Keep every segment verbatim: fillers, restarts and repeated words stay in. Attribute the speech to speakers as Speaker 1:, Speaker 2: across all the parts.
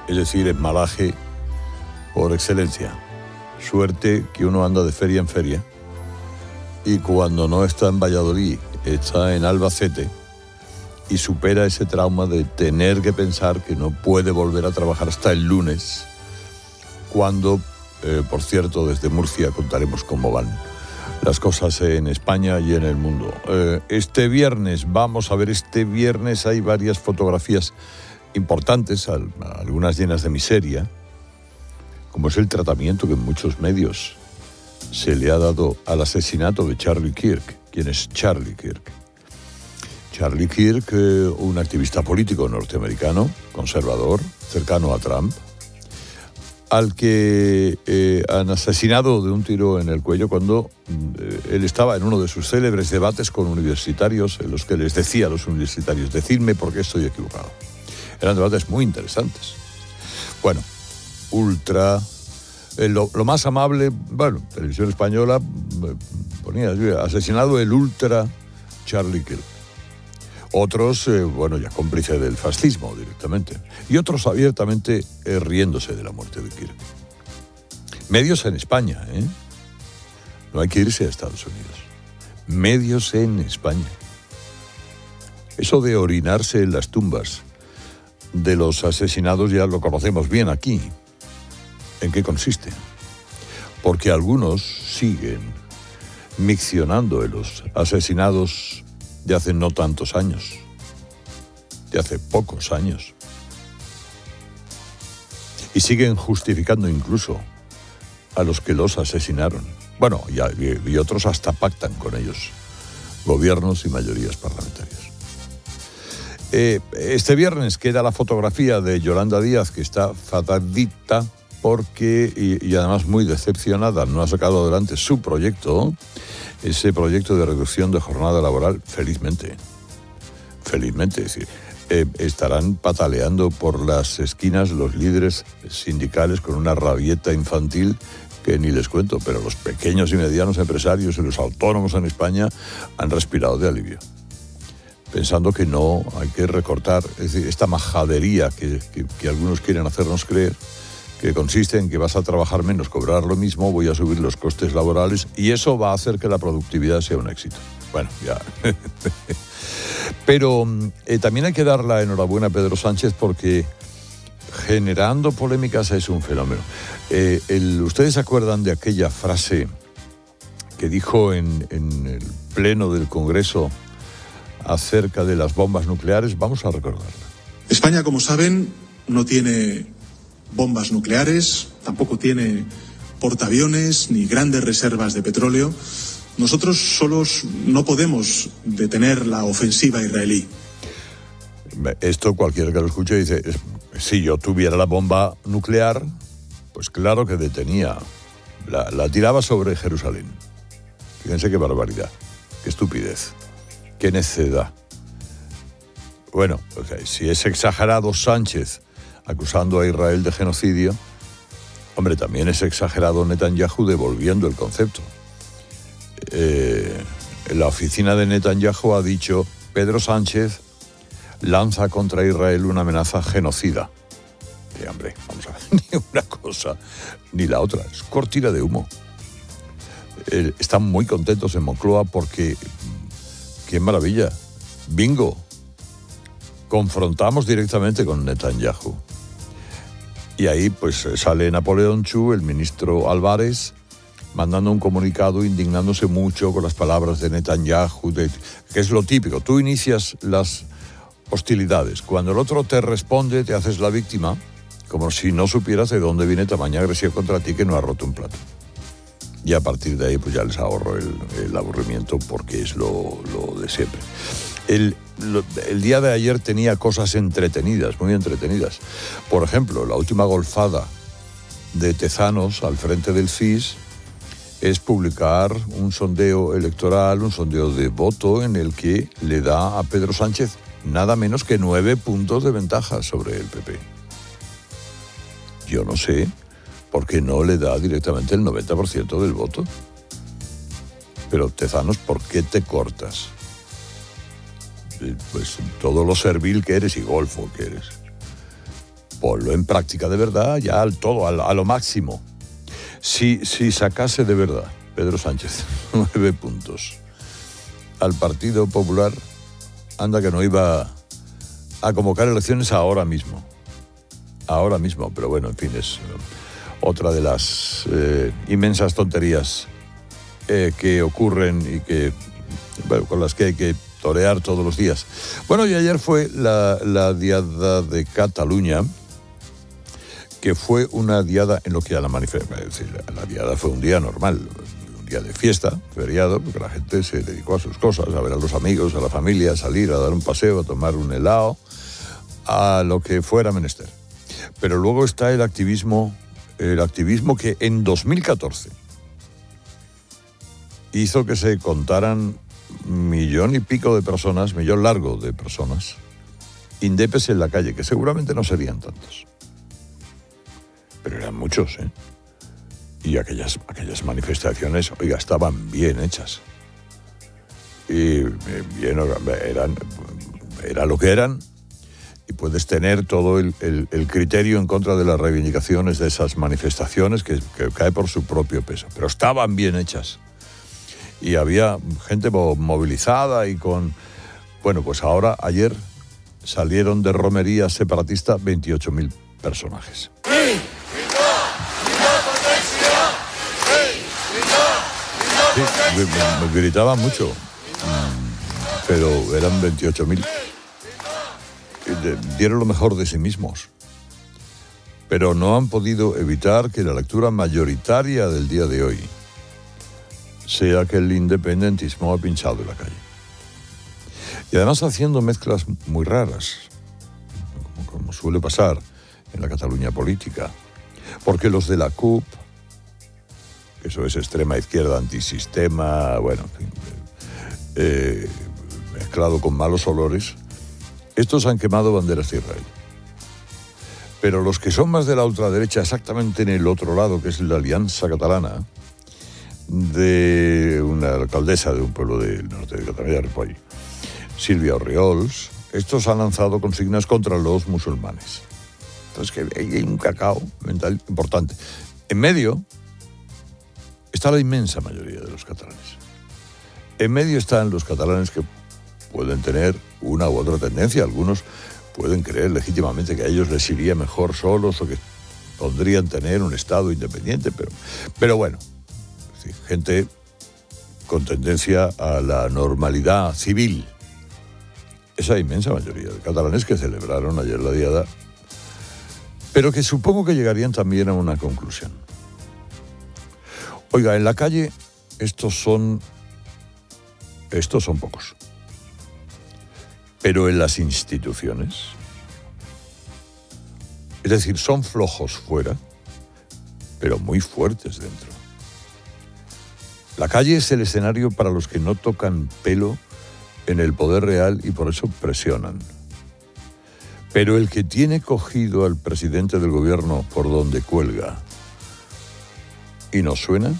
Speaker 1: es decir, embalaje por excelencia. Suerte que uno anda de feria en feria y cuando no está en Valladolid, está en Albacete y supera ese trauma de tener que pensar que no puede volver a trabajar hasta el lunes, cuando, eh, por cierto, desde Murcia contaremos cómo van las cosas en España y en el mundo. Eh, este viernes, vamos a ver, este viernes hay varias fotografías importantes, algunas llenas de miseria, como es el tratamiento que en muchos medios se le ha dado al asesinato de Charlie Kirk. ¿Quién es Charlie Kirk? Charlie Kirk, eh, un activista político norteamericano, conservador, cercano a Trump, al que eh, han asesinado de un tiro en el cuello cuando eh, él estaba en uno de sus célebres debates con universitarios, en los que les decía a los universitarios, decidme por qué estoy equivocado. Eran debates muy interesantes. Bueno, ultra... Eh, lo, lo más amable, bueno, Televisión Española eh, ponía, asesinado el ultra Charlie Kirk. Otros, eh, bueno, ya cómplice del fascismo directamente. Y otros abiertamente eh, riéndose de la muerte de Kirk. Medios en España, ¿eh? No hay que irse a Estados Unidos. Medios en España. Eso de orinarse en las tumbas de los asesinados ya lo conocemos bien aquí. ¿En qué consiste? Porque algunos siguen miccionando en los asesinados de hace no tantos años, de hace pocos años. Y siguen justificando incluso a los que los asesinaron. Bueno, y, y otros hasta pactan con ellos, gobiernos y mayorías parlamentarias. Eh, este viernes queda la fotografía de Yolanda Díaz, que está fatalita porque, y, y además muy decepcionada, no ha sacado adelante su proyecto, ese proyecto de reducción de jornada laboral, felizmente. Felizmente, es decir, eh, estarán pataleando por las esquinas los líderes sindicales con una rabieta infantil que ni les cuento, pero los pequeños y medianos empresarios y los autónomos en España han respirado de alivio, pensando que no hay que recortar, es decir, esta majadería que, que, que algunos quieren hacernos creer, que consiste en que vas a trabajar menos, cobrar lo mismo, voy a subir los costes laborales y eso va a hacer que la productividad sea un éxito. Bueno, ya. Pero eh, también hay que dar la enhorabuena a Pedro Sánchez porque generando polémicas es un fenómeno. Eh, el, ¿Ustedes se acuerdan de aquella frase que dijo en, en el pleno del Congreso acerca de las bombas nucleares? Vamos a recordarla.
Speaker 2: España, como saben, no tiene bombas nucleares, tampoco tiene portaaviones ni grandes reservas de petróleo. Nosotros solos no podemos detener la ofensiva israelí.
Speaker 1: Esto cualquiera que lo escuche dice, si yo tuviera la bomba nuclear, pues claro que detenía, la, la tiraba sobre Jerusalén. Fíjense qué barbaridad, qué estupidez, qué necedad. Bueno, o sea, si es exagerado Sánchez acusando a Israel de genocidio, hombre, también es exagerado Netanyahu devolviendo el concepto. Eh, la oficina de Netanyahu ha dicho, Pedro Sánchez lanza contra Israel una amenaza genocida. Que, hombre, vamos a ver, ni una cosa ni la otra, es cortina de humo. Eh, están muy contentos en Moncloa porque, qué maravilla, bingo, confrontamos directamente con Netanyahu. Y ahí pues sale Napoleón Chu, el ministro Álvarez, mandando un comunicado indignándose mucho con las palabras de Netanyahu, de, que es lo típico. Tú inicias las hostilidades. Cuando el otro te responde, te haces la víctima, como si no supieras de dónde viene tamaña agresión contra ti que no ha roto un plato. Y a partir de ahí pues ya les ahorro el, el aburrimiento porque es lo, lo de siempre. El, lo, el día de ayer tenía cosas entretenidas, muy entretenidas. Por ejemplo, la última golfada de Tezanos al frente del C I S es publicar un sondeo electoral, un sondeo de voto en el que le da a Pedro Sánchez nada menos que nueve puntos de ventaja sobre el P P. Yo no sé por qué no le da directamente el noventa por ciento del voto. Pero Tezanos, ¿por qué te cortas? Pues todo lo servil que eres y golfo que eres. ponlo en práctica de verdad, ya al todo, a, a lo máximo. Si, si sacase de verdad Pedro Sánchez nueve puntos al Partido Popular, anda que no iba a convocar elecciones ahora mismo. Ahora mismo, pero bueno, en fin, es otra de las eh, inmensas tonterías eh, que ocurren y que, bueno, con las que hay que torear todos los días. Bueno, y ayer fue la, la Diada de Cataluña, que fue una diada en lo que a la manifestación, es decir, la diada fue un día normal, un día de fiesta, feriado, porque la gente se dedicó a sus cosas, a ver a los amigos, a la familia, a salir, a dar un paseo, a tomar un helado, a lo que fuera menester. Pero luego está el activismo, el activismo que en dos mil catorce hizo que se contaran millón y pico de personas, millón largo de personas, indepes en la calle, que seguramente no serían tantos. Pero eran muchos, ¿eh? Y aquellas, aquellas manifestaciones, oiga, estaban bien hechas. Y bien, eran, era lo que eran. Y puedes tener todo el, el, el criterio en contra de las reivindicaciones de esas manifestaciones que, que cae por su propio peso. Pero estaban bien hechas. Y había gente movilizada y con... Bueno, pues ahora, ayer, salieron de romería separatista veintiocho mil personajes. Sí, me, me gritaban mucho, pero eran veintiocho mil. Dieron lo mejor de sí mismos, pero no han podido evitar que la lectura mayoritaria del día de hoy sea que el independentismo ha pinchado en la calle. Y además haciendo mezclas muy raras, como, como suele pasar en la Cataluña política, porque los de la C U P, eso es extrema izquierda, antisistema, bueno, en fin, eh, mezclado con malos olores, estos han quemado banderas de Israel. Pero los que son más de la ultraderecha, exactamente en el otro lado, que es la Alianza Catalana, de una alcaldesa de un pueblo del norte de Cataluña, Ripoll, Sílvia Orriols, estos han lanzado consignas contra los musulmanes. Entonces, que hay un cacao mental importante. En medio está la inmensa mayoría de los catalanes. En medio están los catalanes que pueden tener una u otra tendencia. Algunos pueden creer legítimamente que a ellos les iría mejor solos o que podrían tener un Estado independiente, pero, pero bueno, es decir, gente con tendencia a la normalidad civil. Esa inmensa mayoría de catalanes que celebraron ayer la diada, pero que supongo que llegarían también a una conclusión. Oiga, en la calle estos son, estos son pocos. Pero en las instituciones, es decir, son flojos fuera, pero muy fuertes dentro. La calle es el escenario para los que no tocan pelo en el poder real y por eso presionan. Pero el que tiene cogido al presidente del gobierno por donde cuelga y no suena,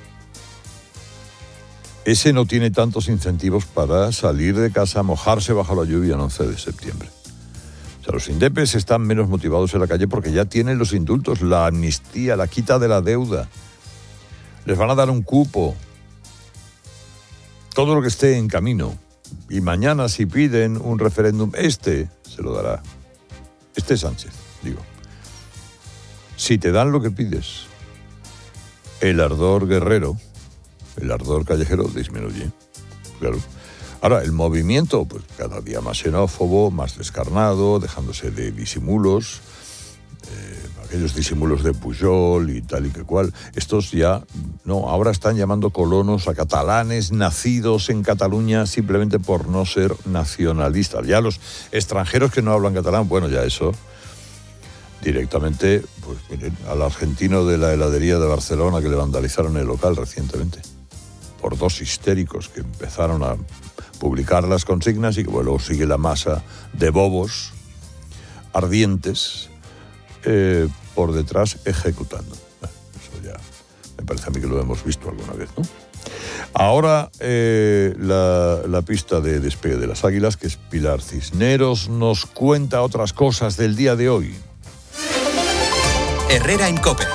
Speaker 1: ese no tiene tantos incentivos para salir de casa, mojarse bajo la lluvia el once de septiembre. O sea, los indepes están menos motivados en la calle porque ya tienen los indultos, la amnistía, la quita de la deuda. Les van a dar un cupo. Todo lo que esté en camino. Y mañana, si piden un referéndum, este se lo dará. Este Sánchez, digo. Si te dan lo que pides, el ardor guerrero, el ardor callejero disminuye, claro. Ahora, el movimiento, pues cada día más xenófobo, más descarnado, dejándose de disimulos, eh, aquellos disimulos de Pujol y tal y que cual. Estos ya, no, ahora están llamando colonos a catalanes nacidos en Cataluña simplemente por no ser nacionalistas. Ya los extranjeros que no hablan catalán, bueno, ya eso... Directamente, pues miren, al argentino de la heladería de Barcelona que le vandalizaron el local recientemente, por dos histéricos que empezaron a publicar las consignas y que luego sigue la masa de bobos ardientes eh, por detrás ejecutando. Bueno, eso ya me parece a mí que lo hemos visto alguna vez, ¿no? Ahora eh, la, la pista de despegue de las águilas, que es Pilar Cisneros, nos cuenta otras cosas del día de hoy.
Speaker 3: Herrera en COPE.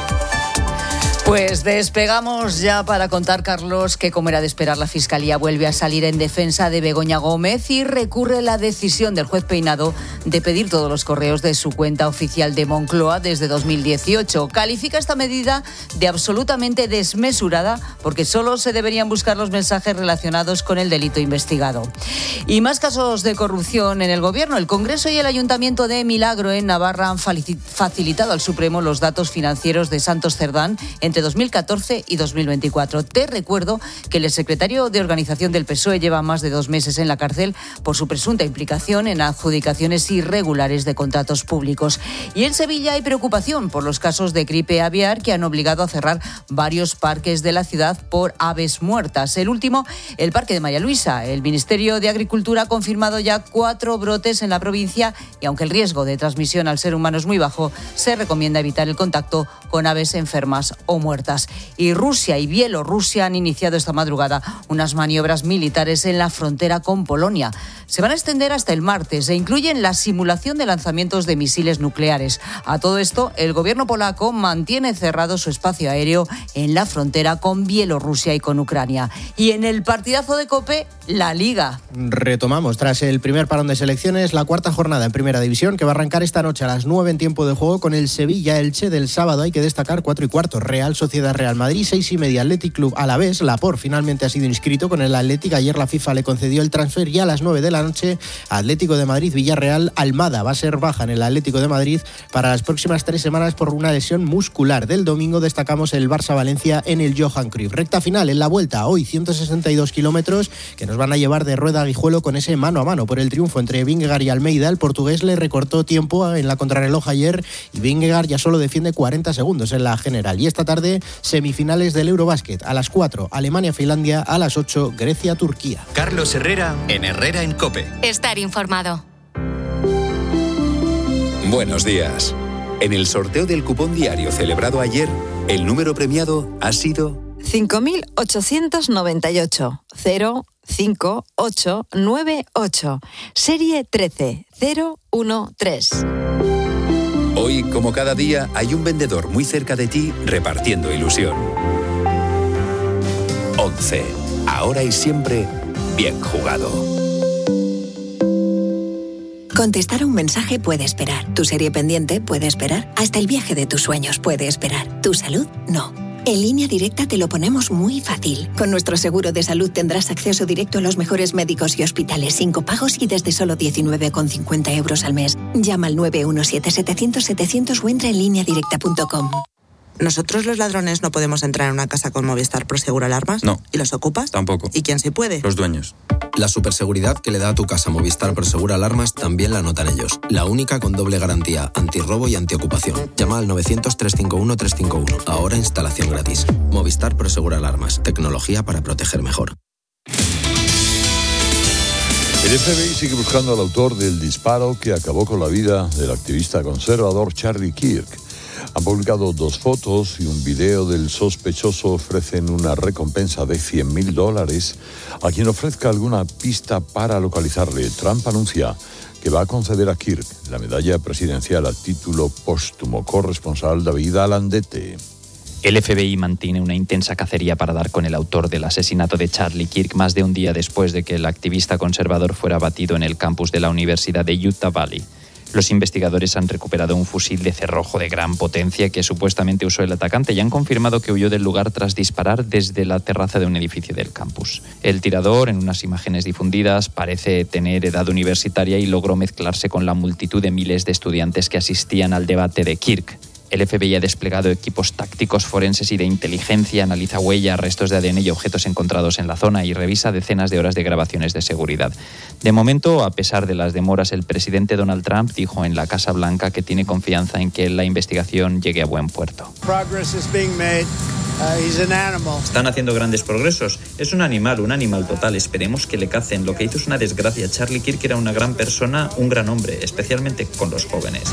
Speaker 4: Pues despegamos ya para contar, Carlos, que como era de esperar, la Fiscalía vuelve a salir en defensa de Begoña Gómez y recurre la decisión del juez Peinado de pedir todos los correos de su cuenta oficial de Moncloa desde dos mil dieciocho. Califica esta medida de absolutamente desmesurada porque solo se deberían buscar los mensajes relacionados con el delito investigado. Y más casos de corrupción en el Gobierno. El Congreso y el Ayuntamiento de Milagro en Navarra han facilitado al Supremo los datos financieros de Santos Cerdán entre dos mil catorce y dos mil veinticuatro. Te recuerdo que el secretario de Organización del P S O E lleva más de dos meses en la cárcel por su presunta implicación en adjudicaciones irregulares de contratos públicos. Y en Sevilla hay preocupación por los casos de gripe aviar que han obligado a cerrar varios parques de la ciudad por aves muertas. El último, el Parque de María Luisa. El Ministerio de Agricultura ha confirmado ya cuatro brotes en la provincia y aunque el riesgo de transmisión al ser humano es muy bajo, se recomienda evitar el contacto con aves enfermas o muertas. Y Rusia y Bielorrusia han iniciado esta madrugada unas maniobras militares en la frontera con Polonia. Se van a extender hasta el martes e incluyen la simulación de lanzamientos de misiles nucleares. A todo esto, el gobierno polaco mantiene cerrado su espacio aéreo en la frontera con Bielorrusia y con Ucrania. Y en el partidazo de COPE, la Liga.
Speaker 5: Retomamos tras el primer parón de selecciones la cuarta jornada en Primera División que va a arrancar esta noche a las nueve en tiempo de juego con el Sevilla-Elche del sábado. Hay que destacar cuatro y cuarto. Real Sociedad Real Madrid, seis y media Athletic Club Alavés. Laporte finalmente ha sido inscrito con el Athletic. Ayer la FIFA le concedió el transfer y a las nueve de la noche Atlético de Madrid Villarreal. Almada va a ser baja en el Atlético de Madrid para las próximas tres semanas por una lesión muscular. Del domingo destacamos el Barça Valencia en el Johan Cruyff. Recta final en la vuelta, hoy ciento sesenta y dos kilómetros que nos van a llevar de rueda a Guijuelo con ese mano a mano por el triunfo entre Vingegaard y Almeida. El portugués le recortó tiempo en la contrarreloj ayer y Vingegaard ya solo defiende cuarenta segundos en la general. Y esta tarde semifinales del Eurobásquet. A las cuatro, Alemania-Finlandia. A las ocho, Grecia-Turquía.
Speaker 3: Carlos Herrera en Herrera en COPE.
Speaker 6: Estar informado.
Speaker 3: Buenos días. En el sorteo del cupón diario celebrado ayer, el número premiado ha sido
Speaker 7: cinco mil ochocientos noventa y ocho, cero cinco ocho nueve ocho, serie trece cero uno tres.
Speaker 3: Hoy, como cada día, hay un vendedor muy cerca de ti repartiendo ilusión. once. Ahora y siempre, bien jugado.
Speaker 8: Contestar a un mensaje puede esperar. Tu serie pendiente puede esperar. Hasta el viaje de tus sueños puede esperar. Tu salud, no. En Línea Directa te lo ponemos muy fácil. Con nuestro seguro de salud tendrás acceso directo a los mejores médicos y hospitales sin copagos y desde solo diecinueve con cincuenta euros al mes. Llama al nueve uno siete setecientos setecientos o entra en línea directa punto com.
Speaker 9: ¿Nosotros los ladrones no podemos entrar en una casa con Movistar Prosegur Alarmas?
Speaker 10: No.
Speaker 9: ¿Y los ocupas?
Speaker 10: Tampoco.
Speaker 9: ¿Y quién sí puede?
Speaker 10: Los dueños.
Speaker 11: La superseguridad que le da a tu casa Movistar Prosegur Alarmas también la notan ellos. La única con doble garantía, antirrobo y antiocupación. Llama al novecientos, trescientos cincuenta y uno, trescientos cincuenta y uno. Ahora instalación gratis. Movistar Prosegur Alarmas. Tecnología para proteger mejor.
Speaker 1: El F B I sigue buscando al autor del disparo que acabó con la vida del activista conservador Charlie Kirk. Han publicado dos fotos y un video del sospechoso. Ofrecen una recompensa de cien mil dólares a quien ofrezca alguna pista para localizarle. Trump anuncia que va a conceder a Kirk la medalla presidencial a título póstumo. Corresponsal David Alandete.
Speaker 12: El F B I mantiene una intensa cacería para dar con el autor del asesinato de Charlie Kirk más de un día después de que el activista conservador fuera abatido en el campus de la Universidad de Utah Valley. Los investigadores han recuperado un fusil de cerrojo de gran potencia que supuestamente usó el atacante y han confirmado que huyó del lugar tras disparar desde la terraza de un edificio del campus. El tirador, en unas imágenes difundidas, parece tener edad universitaria y logró mezclarse con la multitud de miles de estudiantes que asistían al debate de Kirk. El F B I ha desplegado equipos tácticos forenses y de inteligencia, analiza huellas, restos de A D N y objetos encontrados en la zona y revisa decenas de horas de grabaciones de seguridad. De momento, a pesar de las demoras, el presidente Donald Trump dijo en la Casa Blanca que tiene confianza en que la investigación llegue a buen puerto.
Speaker 13: Están haciendo grandes progresos. Es un animal, un animal total. Esperemos que le cacen. Lo que hizo es una desgracia. Charlie Kirk era una gran persona, un gran hombre, especialmente con los jóvenes.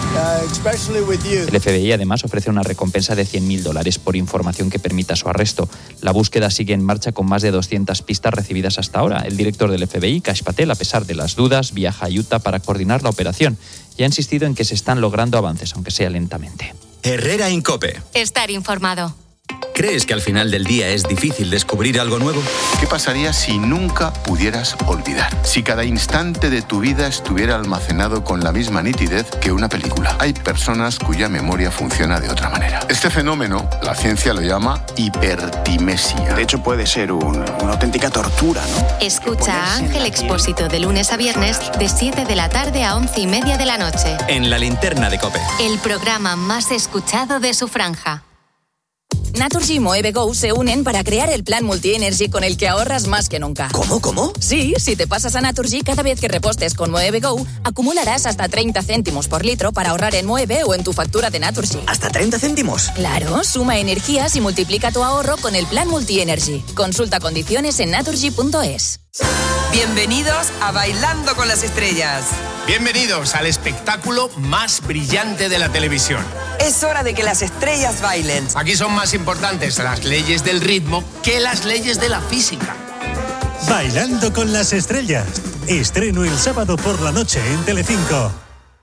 Speaker 12: El F B I además ofrece una recompensa de cien mil dólares por información que permita su arresto. La búsqueda sigue en marcha con más de doscientas pistas recibidas hasta ahora. El director del F B I, Kash Patel, a pesar de las dudas, viaja a Utah para coordinar la operación y ha insistido en que se están logrando avances, aunque sea lentamente.
Speaker 3: Herrera Incope.
Speaker 6: Estar informado.
Speaker 3: ¿Crees que al final del día es difícil descubrir algo nuevo?
Speaker 10: ¿Qué pasaría si nunca pudieras olvidar? Si cada instante de tu vida estuviera almacenado con la misma nitidez que una película. Hay personas cuya memoria funciona de otra manera. Este fenómeno, la ciencia lo llama hipertimesia.
Speaker 14: De hecho, puede ser un, una auténtica tortura, ¿no?
Speaker 6: Escucha a Ángel Expósito de lunes a viernes de siete de la tarde a once y media de la noche.
Speaker 3: En La Linterna de COPE.
Speaker 6: El programa más escuchado de su franja.
Speaker 15: Naturgy y Moeve Go se unen para crear el plan Multi-Energy con el que ahorras más que nunca.
Speaker 14: ¿Cómo, cómo?
Speaker 15: Sí, si te pasas a Naturgy, cada vez que repostes con Moeve Go, acumularás hasta treinta céntimos por litro para ahorrar en Moeve o en tu factura de Naturgy.
Speaker 14: ¿Hasta treinta céntimos?
Speaker 15: Claro, suma energías y multiplica tu ahorro con el plan Multi-Energy. Consulta condiciones en naturgy punto es.
Speaker 16: Bienvenidos a Bailando con las Estrellas.
Speaker 17: Bienvenidos al espectáculo más brillante de la televisión.
Speaker 16: Es hora de que las estrellas bailen.
Speaker 17: Aquí son más importantes las leyes del ritmo que las leyes de la física.
Speaker 18: Bailando con las Estrellas. Estreno el sábado por la noche en Telecinco.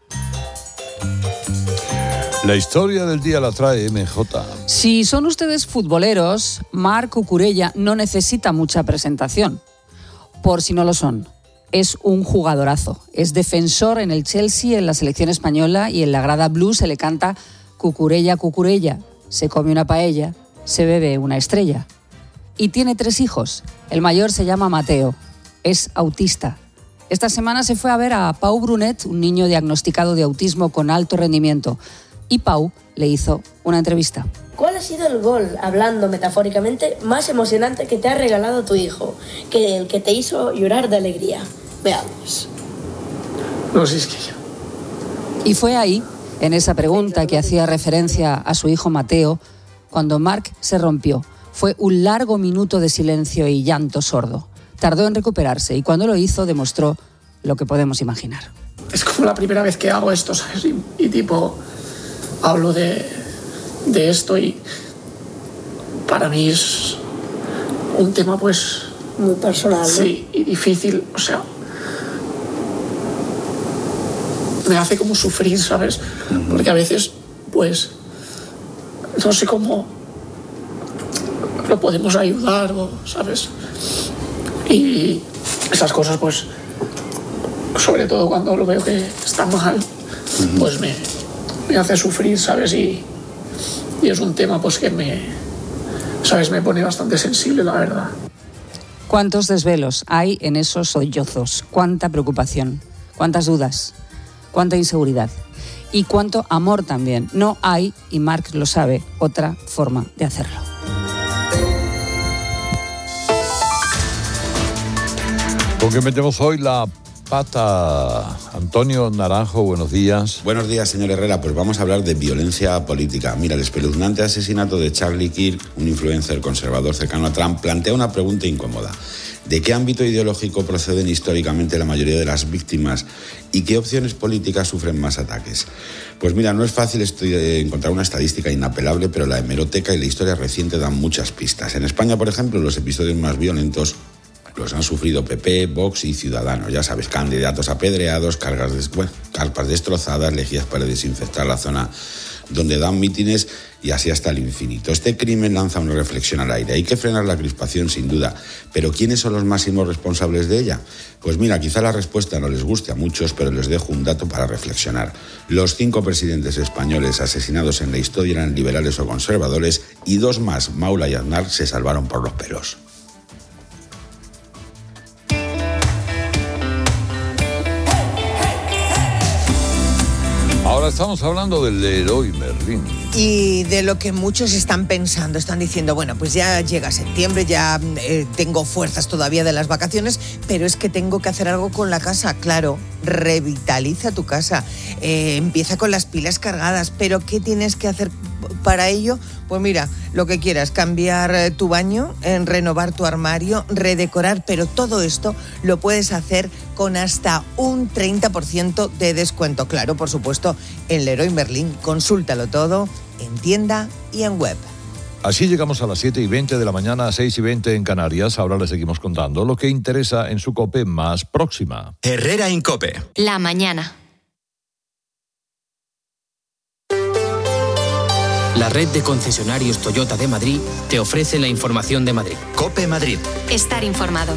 Speaker 1: La historia del día la trae M J.
Speaker 4: Si son ustedes futboleros, Marc Cucurella no necesita mucha presentación. Por si no lo son, es un jugadorazo. Es defensor en el Chelsea, en la selección española, y en la grada blue se le canta Cucurella, Cucurella. Se come una paella, se bebe una estrella. Y tiene tres hijos. El mayor se llama Mateo. Es autista. Esta semana se fue a ver a Pau Brunet, un niño diagnosticado de autismo con alto rendimiento. Y Pau le hizo una entrevista.
Speaker 19: ¿Cuál ha sido el gol, hablando metafóricamente, más emocionante que te ha regalado tu hijo? Que el que te hizo llorar de alegría. Veamos.
Speaker 20: No, si es que yo.
Speaker 4: Y fue ahí, en esa pregunta que hacía referencia a su hijo Mateo, cuando Marc se rompió. Fue un largo minuto de silencio y llanto sordo. Tardó en recuperarse y cuando lo hizo demostró lo que podemos imaginar.
Speaker 20: Es como la primera vez que hago esto, ¿sabes? Y, y tipo, hablo de... de esto y para mí es un tema pues
Speaker 19: muy personal, ¿no?
Speaker 20: Sí, y difícil, o sea, me hace como sufrir, ¿sabes? Porque a veces pues no sé cómo lo podemos ayudar, o, ¿sabes? Y esas cosas pues sobre todo cuando lo veo que está mal, pues me, me hace sufrir, ¿sabes? Y Y es un tema pues que me, ¿sabes? Me pone bastante sensible, la verdad.
Speaker 4: ¿Cuántos desvelos hay en esos sollozos? ¿Cuánta preocupación? ¿Cuántas dudas? ¿Cuánta inseguridad? Y cuánto amor también. No hay, y Marc lo sabe, otra forma de hacerlo.
Speaker 1: ¿Con qué metemos hoy la pata? Antonio Naranjo, buenos días.
Speaker 21: Buenos días, señor Herrera. Pues vamos a hablar de violencia política. Mira, el espeluznante asesinato de Charlie Kirk, un influencer conservador cercano a Trump, plantea una pregunta incómoda. ¿De qué ámbito ideológico proceden históricamente la mayoría de las víctimas y qué opciones políticas sufren más ataques? Pues mira, no es fácil encontrar una estadística inapelable, pero la hemeroteca y la historia reciente dan muchas pistas. En España, por ejemplo, los episodios más violentos los han sufrido P P, Vox y Ciudadanos. Ya sabes, candidatos apedreados, cargas de, bueno, carpas destrozadas, lejías para desinfectar la zona donde dan mítines y así hasta el infinito. Este crimen lanza una reflexión al aire. Hay que frenar la crispación, sin duda. ¿Pero quiénes son los máximos responsables de ella? Pues mira, quizá la respuesta no les guste a muchos, pero les dejo un dato para reflexionar. Los cinco presidentes españoles asesinados en la historia eran liberales o conservadores y dos más, Maula y Aznar, se salvaron por los pelos.
Speaker 1: Ahora estamos hablando del Leroy Merlin.
Speaker 22: Y de lo que muchos están pensando, están diciendo, bueno, pues ya llega septiembre, ya eh, tengo fuerzas todavía de las vacaciones, pero es que tengo que hacer algo con la casa. Claro, revitaliza tu casa, eh, empieza con las pilas cargadas, pero ¿qué tienes que hacer para ello? Pues mira, lo que quieras, cambiar tu baño, renovar tu armario, redecorar, pero todo esto lo puedes hacer con hasta un treinta por ciento de descuento. Claro, por supuesto, en Leroy Merlin. Consúltalo todo en tienda y en web.
Speaker 1: Así llegamos a las siete y veinte de la mañana, seis y veinte en Canarias. Ahora les seguimos contando lo que interesa en su COPE más próxima.
Speaker 3: Herrera Incope.
Speaker 6: La mañana.
Speaker 2: La red de concesionarios Toyota de Madrid te ofrece la información de Madrid.
Speaker 3: COPE Madrid.
Speaker 6: Estar informado.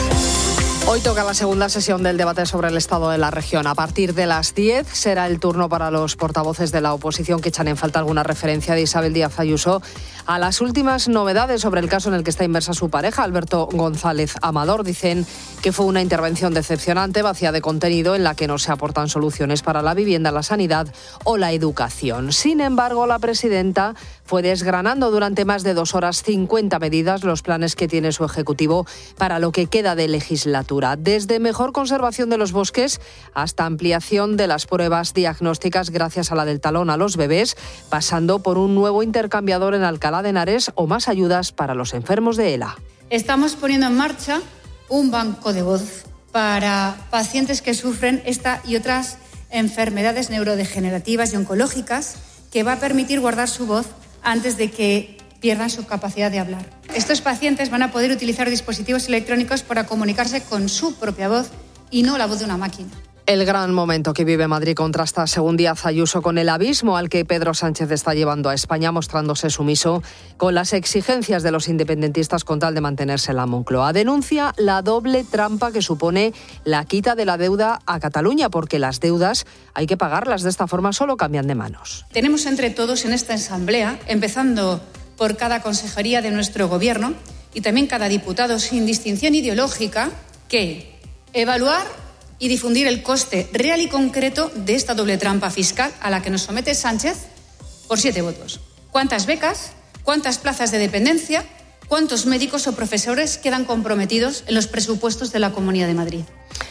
Speaker 5: Hoy toca la segunda sesión del debate sobre el estado de la región. A partir de las diez será el turno para los portavoces de la oposición que echan en falta alguna referencia de Isabel Díaz Ayuso a las últimas novedades sobre el caso en el que está inmersa su pareja, Alberto González Amador. Dicen que fue una intervención decepcionante, vacía de contenido, en la que no se aportan soluciones para la vivienda, la sanidad o la educación. Sin embargo, la presidenta fue desgranando durante más de dos horas cincuenta medidas, los planes que tiene su ejecutivo para lo que queda de legislatura. Desde mejor conservación de los bosques hasta ampliación de las pruebas diagnósticas gracias a la del talón a los bebés, pasando por un nuevo intercambiador en Alcalá de Henares o más ayudas para los enfermos de ELA.
Speaker 23: Estamos poniendo en marcha un banco de voz para pacientes que sufren esta y otras enfermedades neurodegenerativas y oncológicas, que va a permitir guardar su voz antes de que pierdan su capacidad de hablar. Estos pacientes van a poder utilizar dispositivos electrónicos para comunicarse con su propia voz y no la voz de una máquina.
Speaker 5: El gran momento que vive Madrid contrasta, según Díaz Ayuso, con el abismo al que Pedro Sánchez está llevando a España, mostrándose sumiso con las exigencias de los independentistas con tal de mantenerse en la Moncloa. Denuncia la doble trampa que supone la quita de la deuda a Cataluña, porque las deudas hay que pagarlas, de esta forma solo cambian de manos.
Speaker 23: Tenemos entre todos en esta asamblea, empezando por cada consejería de nuestro gobierno y también cada diputado sin distinción ideológica, que evaluar y difundir el coste real y concreto de esta doble trampa fiscal a la que nos somete Sánchez por siete votos. ¿Cuántas becas? ¿Cuántas plazas de dependencia? ¿Cuántos médicos o profesores quedan comprometidos en los presupuestos de la Comunidad de Madrid?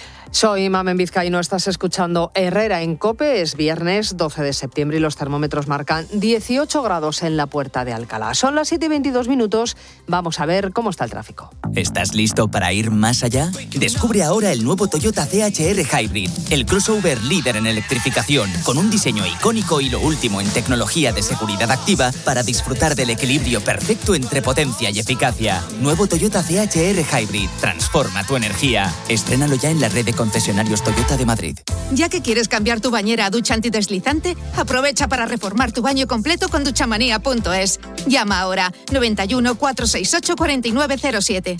Speaker 5: Soy Mamen Vizcaíno, estás escuchando Herrera en COPE. Es viernes doce de septiembre y los termómetros marcan dieciocho grados en la Puerta de Alcalá. Son las siete y veintidós minutos. Vamos a ver cómo está el tráfico.
Speaker 24: ¿Estás listo para ir más allá? Descubre ahora el nuevo Toyota C H R Hybrid, el crossover líder en electrificación, con un diseño icónico y lo último en tecnología de seguridad activa para disfrutar del equilibrio perfecto entre potencia y eficacia. Nuevo Toyota C H R Hybrid. Transforma tu energía. Estrénalo ya en la red de concesionarios Toyota de Madrid.
Speaker 25: Ya que quieres cambiar tu bañera a ducha antideslizante, aprovecha para reformar tu baño completo con duchamanía punto es. Llama ahora noventa y uno, cuatrocientos sesenta y ocho, cuarenta y nueve cero siete.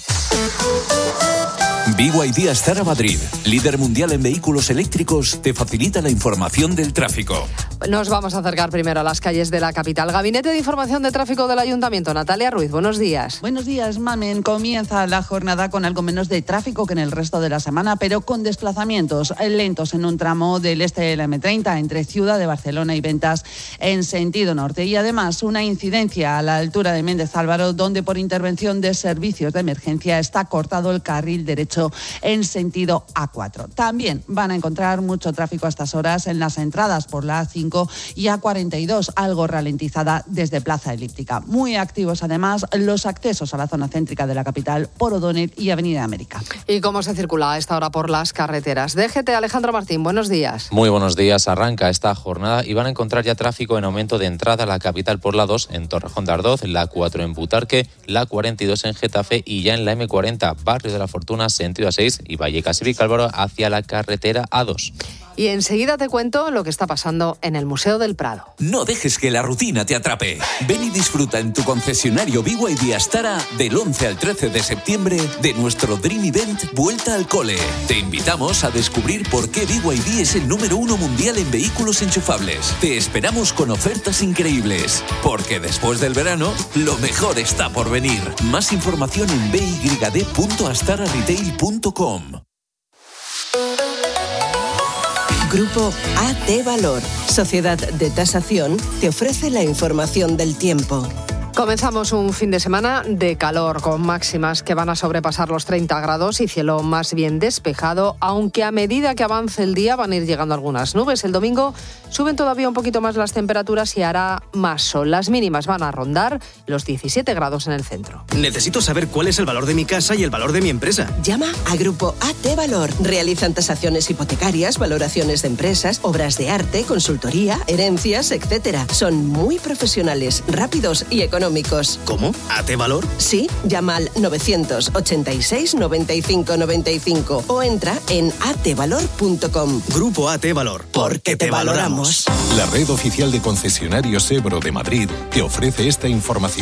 Speaker 26: B Y D Astara Madrid, líder mundial en vehículos eléctricos, te facilita la información del tráfico.
Speaker 5: Nos vamos a acercar primero a las calles de la capital. Gabinete de Información de Tráfico del Ayuntamiento. Natalia Ruiz, buenos días.
Speaker 27: Buenos días, Mamen. Comienza la jornada con algo menos de tráfico que en el resto de la semana, pero con desplazamientos lentos en un tramo del este de la eme treinta entre Ciudad de Barcelona y Ventas en sentido norte. Y además una incidencia a la altura de Méndez Álvaro, donde por intervención de servicios de emergencia está cortado el carril derecho en sentido A cuatro. También van a encontrar mucho tráfico a estas horas en las entradas por la A cinco y A cuarenta y dos, algo ralentizada desde Plaza Elíptica. Muy activos además los accesos a la zona céntrica de la capital por O'Donnell y Avenida América.
Speaker 5: ¿Y cómo se circula a esta hora por las carreteras? D G T, Alejandro Martín, buenos días.
Speaker 28: Muy buenos días. Arranca esta jornada y van a encontrar ya tráfico en aumento de entrada a la capital por la dos en Torrejón de Ardoz, la cuatro en Butarque, la cuarenta y dos en Getafe y ya en la eme cuarenta, Barrio de la Fortuna, sentido A seis y Vallecas y Vicálvaro hacia la carretera A dos.
Speaker 5: Y enseguida te cuento lo que está pasando en el Museo del Prado.
Speaker 26: No dejes que la rutina te atrape. Ven y disfruta en tu concesionario B Y D Astara del once al trece de septiembre de nuestro Dream Event Vuelta al Cole. Te invitamos a descubrir por qué B Y D es el número uno mundial en vehículos enchufables. Te esperamos con ofertas increíbles, porque después del verano, lo mejor está por venir. Más información en b y d punto astara retail punto com.
Speaker 29: Grupo A T Valor, Sociedad de Tasación, te ofrece la información del tiempo.
Speaker 5: Comenzamos un fin de semana de calor, con máximas que van a sobrepasar los treinta grados y cielo más bien despejado, aunque a medida que avance el día van a ir llegando algunas nubes. El domingo suben todavía un poquito más las temperaturas y hará más sol. Las mínimas van a rondar los diecisiete grados en el centro.
Speaker 14: Necesito saber cuál es el valor de mi casa y el valor de mi empresa.
Speaker 29: Llama a Grupo A T Valor. Realizan tasaciones hipotecarias, valoraciones de empresas, obras de arte, consultoría, herencias, etcétera. Son muy profesionales, rápidos y económicos. económicos.
Speaker 14: ¿Cómo? ¿A T Valor?
Speaker 29: Sí, llama al novecientos ochenta y seis noventa y cinco noventa y cinco o entra en a t valor punto com.
Speaker 14: Grupo A T Valor.
Speaker 29: Porque te valoramos.
Speaker 7: La red oficial de concesionarios Ebro de Madrid te ofrece esta información.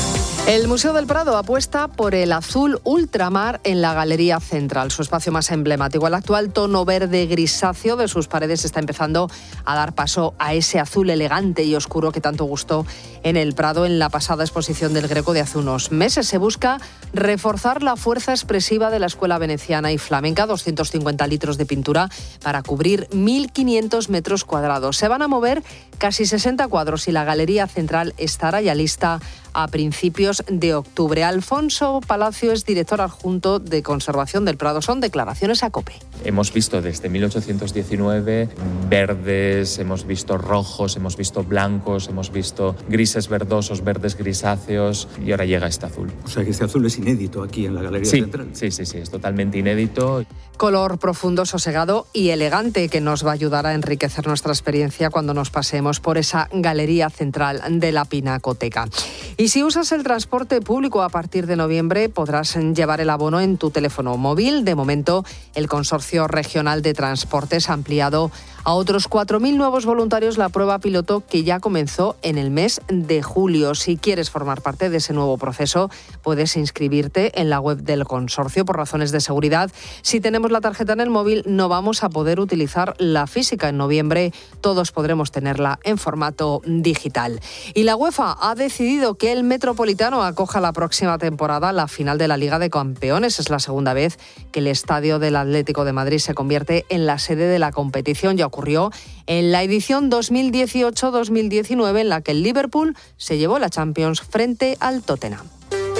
Speaker 5: El Museo del Prado apuesta por el azul ultramar en la Galería Central, su espacio más emblemático. El actual tono verde grisáceo de sus paredes está empezando a dar paso a ese azul elegante y oscuro que tanto gustó en el Prado en la pasada exposición del Greco de hace unos meses. Se busca reforzar la fuerza expresiva de la escuela veneciana y flamenca, doscientos cincuenta litros de pintura para cubrir mil quinientos metros cuadrados. Se van a mover casi sesenta cuadros y la Galería Central estará ya lista a principios de octubre. Alfonso Palacio es director adjunto de Conservación del Prado. Son declaraciones a COPE.
Speaker 8: Hemos visto desde mil ochocientos diecinueve verdes, hemos visto rojos, hemos visto blancos, hemos visto grises verdosos, verdes grisáceos y ahora llega este azul.
Speaker 9: O sea que este azul es inédito aquí en la Galería
Speaker 8: sí,
Speaker 9: Central.
Speaker 8: Sí, sí, sí, es totalmente inédito.
Speaker 5: Color profundo, sosegado y elegante que nos va a ayudar a enriquecer nuestra experiencia cuando nos paseemos por esa Galería Central de la Pinacoteca. Y si usas el transporte público a partir de noviembre, podrás llevar el abono en tu teléfono móvil. De momento, el Consorcio Regional de Transportes ha ampliado a otros cuatro mil nuevos voluntarios la prueba piloto que ya comenzó en el mes de julio. Si quieres formar parte de ese nuevo proceso, puedes inscribirte en la web del consorcio. Por razones de seguridad, si tenemos la tarjeta en el móvil, no vamos a poder utilizar la física. En noviembre todos podremos tenerla en formato digital. Y la UEFA ha decidido que el Metropolitano acoja la próxima temporada la final de la Liga de Campeones. Es la segunda vez que el estadio del Atlético de Madrid se convierte en la sede de la competición. Ya ocurrió en la edición dos mil dieciocho dos mil diecinueve, en la que el Liverpool se llevó la Champions frente al Tottenham.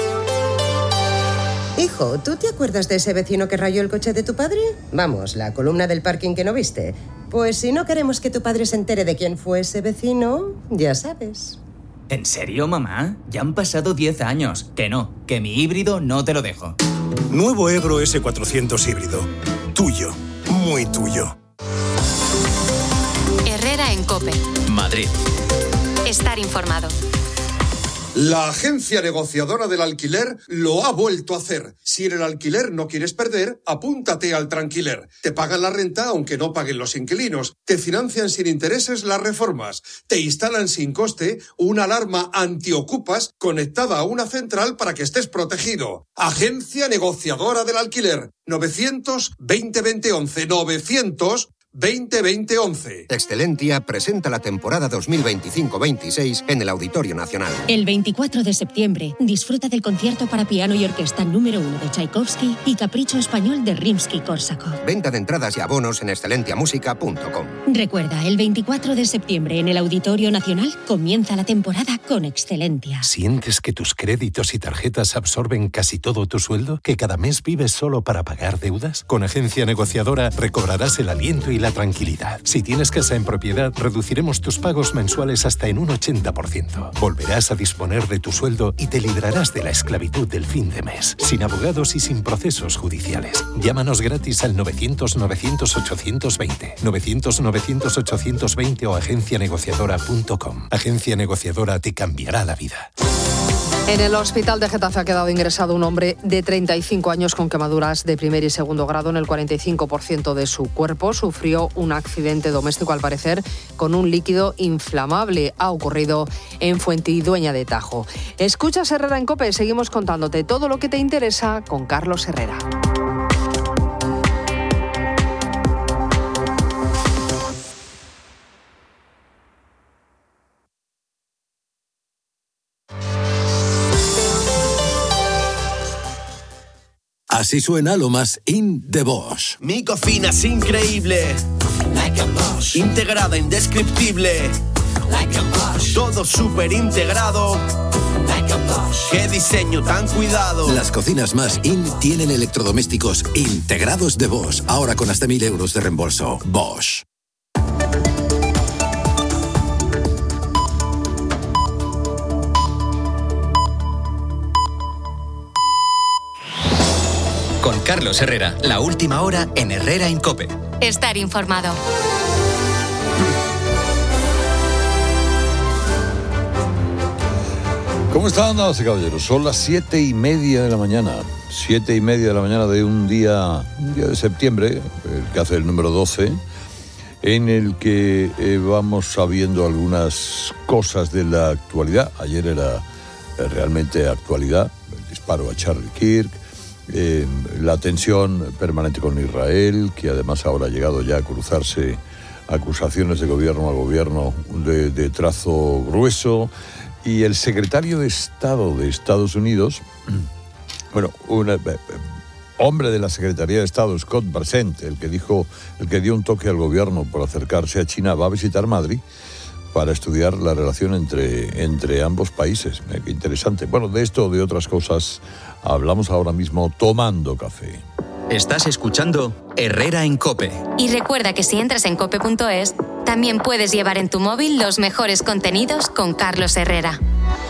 Speaker 10: Hijo, ¿tú te acuerdas de ese vecino que rayó el coche de tu padre? Vamos, la columna del parking que no viste. Pues si no queremos que tu padre se entere de quién fue ese vecino, ya sabes.
Speaker 11: ¿En serio, mamá? Ya han pasado diez años. Que no, que mi híbrido no te lo dejo.
Speaker 12: Nuevo Ebro ese cuatrocientos híbrido. Tuyo, muy tuyo.
Speaker 6: Herrera en COPE.
Speaker 3: Madrid.
Speaker 6: Estar informado.
Speaker 13: La agencia negociadora del alquiler lo ha vuelto a hacer. Si en el alquiler no quieres perder, apúntate al Tranquiler. Te pagan la renta aunque no paguen los inquilinos. Te financian sin intereses las reformas. Te instalan sin coste una alarma antiocupas conectada a una central para que estés protegido. Agencia negociadora del alquiler. novecientos veinte veinte once. novecientos veinte veinte once.
Speaker 15: Excelentia presenta la temporada dos mil veinticinco veintiséis en el Auditorio Nacional.
Speaker 16: El veinticuatro de septiembre disfruta del concierto para piano y orquesta número uno de Tchaikovsky y Capricho Español de Rimsky-Korsakov.
Speaker 15: Venta de entradas y abonos en excelentia música punto com.
Speaker 16: Recuerda, el veinticuatro de septiembre en el Auditorio Nacional comienza la temporada con Excelentia.
Speaker 18: ¿Sientes que tus créditos y tarjetas absorben casi todo tu sueldo? ¿Que cada mes vives solo para pagar deudas? Con Agencia Negociadora recobrarás el aliento y la tranquilidad. Si tienes casa en propiedad, reduciremos tus pagos mensuales hasta en un ochenta por ciento. Volverás a disponer de tu sueldo y te librarás de la esclavitud del fin de mes, sin abogados y sin procesos judiciales. Llámanos gratis al novecientos novecientos ochocientos veinte, novecientos novecientos ochocientos veinte o agencia negociadora punto com. Agencia Negociadora te cambiará la vida.
Speaker 5: En el hospital de Getafe ha quedado ingresado un hombre de treinta y cinco años con quemaduras de primer y segundo grado en el cuarenta y cinco por ciento de su cuerpo. Sufrió un accidente doméstico, al parecer, con un líquido inflamable. Ha ocurrido en Fuentidueña de Tajo. Escuchas Herrera en COPE. Seguimos contándote todo lo que te interesa con Carlos Herrera.
Speaker 30: Así suena lo más in de Bosch.
Speaker 31: Mi cocina es increíble. Like a Bosch. Integrada, indescriptible. Like a Bosch. Todo súper integrado. Like a Bosch. Qué diseño tan cuidado.
Speaker 30: Las cocinas más in tienen electrodomésticos integrados de Bosch. Ahora con hasta mil euros de reembolso. Bosch.
Speaker 3: Con Carlos Herrera, la última hora en Herrera en COPE.
Speaker 6: Estar informado.
Speaker 1: ¿Cómo están, damas y caballeros? Son las siete y media de la mañana. Siete y media de la mañana de un día, un día de septiembre, el que hace el número doce, en el que eh, vamos sabiendo algunas cosas de la actualidad. Ayer era eh, realmente actualidad, el disparo a Charlie Kirk, eh, la tensión permanente con Israel, que además ahora ha llegado ya a cruzarse acusaciones de gobierno a gobierno de, de trazo grueso, y el secretario de Estado de Estados Unidos, bueno, un eh, hombre de la Secretaría de Estado, Scott Bessent, el que dijo, el que dio un toque al gobierno por acercarse a China, va a visitar Madrid para estudiar la relación entre, entre ambos países. Eh, qué interesante. Bueno, de esto o de otras cosas hablamos ahora mismo tomando café.
Speaker 2: Estás escuchando Herrera en COPE.
Speaker 6: Y recuerda que si entras en cope punto es, también puedes llevar en tu móvil los mejores contenidos con Carlos Herrera.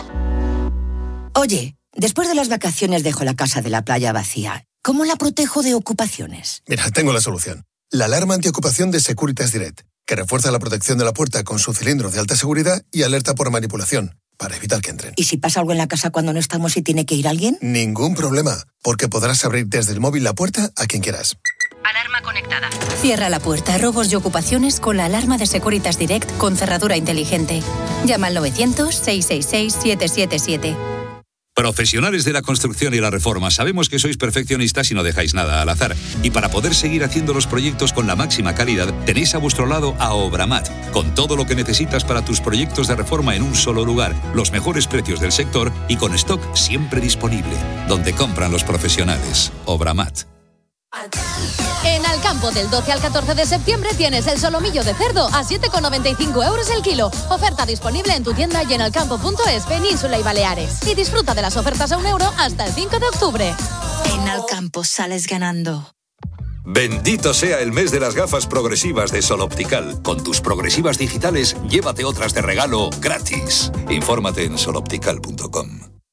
Speaker 4: Oye, después de las vacaciones dejo la casa de la playa vacía. ¿Cómo la protejo de ocupaciones?
Speaker 17: Mira, tengo la solución. La alarma antiocupación de Securitas Direct, que refuerza la protección de la puerta con su cilindro de alta seguridad y alerta por manipulación, para evitar que entren.
Speaker 4: ¿Y si pasa algo en la casa cuando no estamos y tiene que ir alguien?
Speaker 17: Ningún problema, porque podrás abrir desde el móvil la puerta a quien quieras.
Speaker 6: Alarma conectada.
Speaker 4: Cierra la puerta a robos y ocupaciones con la alarma de Securitas Direct con cerradura inteligente. Llama al novecientos, seiscientos sesenta y seis, setecientos setenta y siete.
Speaker 19: Profesionales de la construcción y la reforma, sabemos que sois perfeccionistas y no dejáis nada al azar. Y para poder seguir haciendo los proyectos con la máxima calidad, tenéis a vuestro lado a Obramat, con todo lo que necesitas para tus proyectos de reforma en un solo lugar, los mejores precios del sector y con stock siempre disponible, donde compran los profesionales. Obramat.
Speaker 20: En Alcampo, del doce al catorce de septiembre, tienes el solomillo de cerdo a siete con noventa y cinco euros el kilo. Oferta disponible en tu tienda y en alcampo punto es, Península y Baleares. Y disfruta de las ofertas a un euro hasta el cinco de octubre.
Speaker 4: En Alcampo sales ganando.
Speaker 19: Bendito sea el mes de las gafas progresivas de Sol Optical. Con tus progresivas digitales, llévate otras de regalo gratis. Infórmate en sol optical punto com.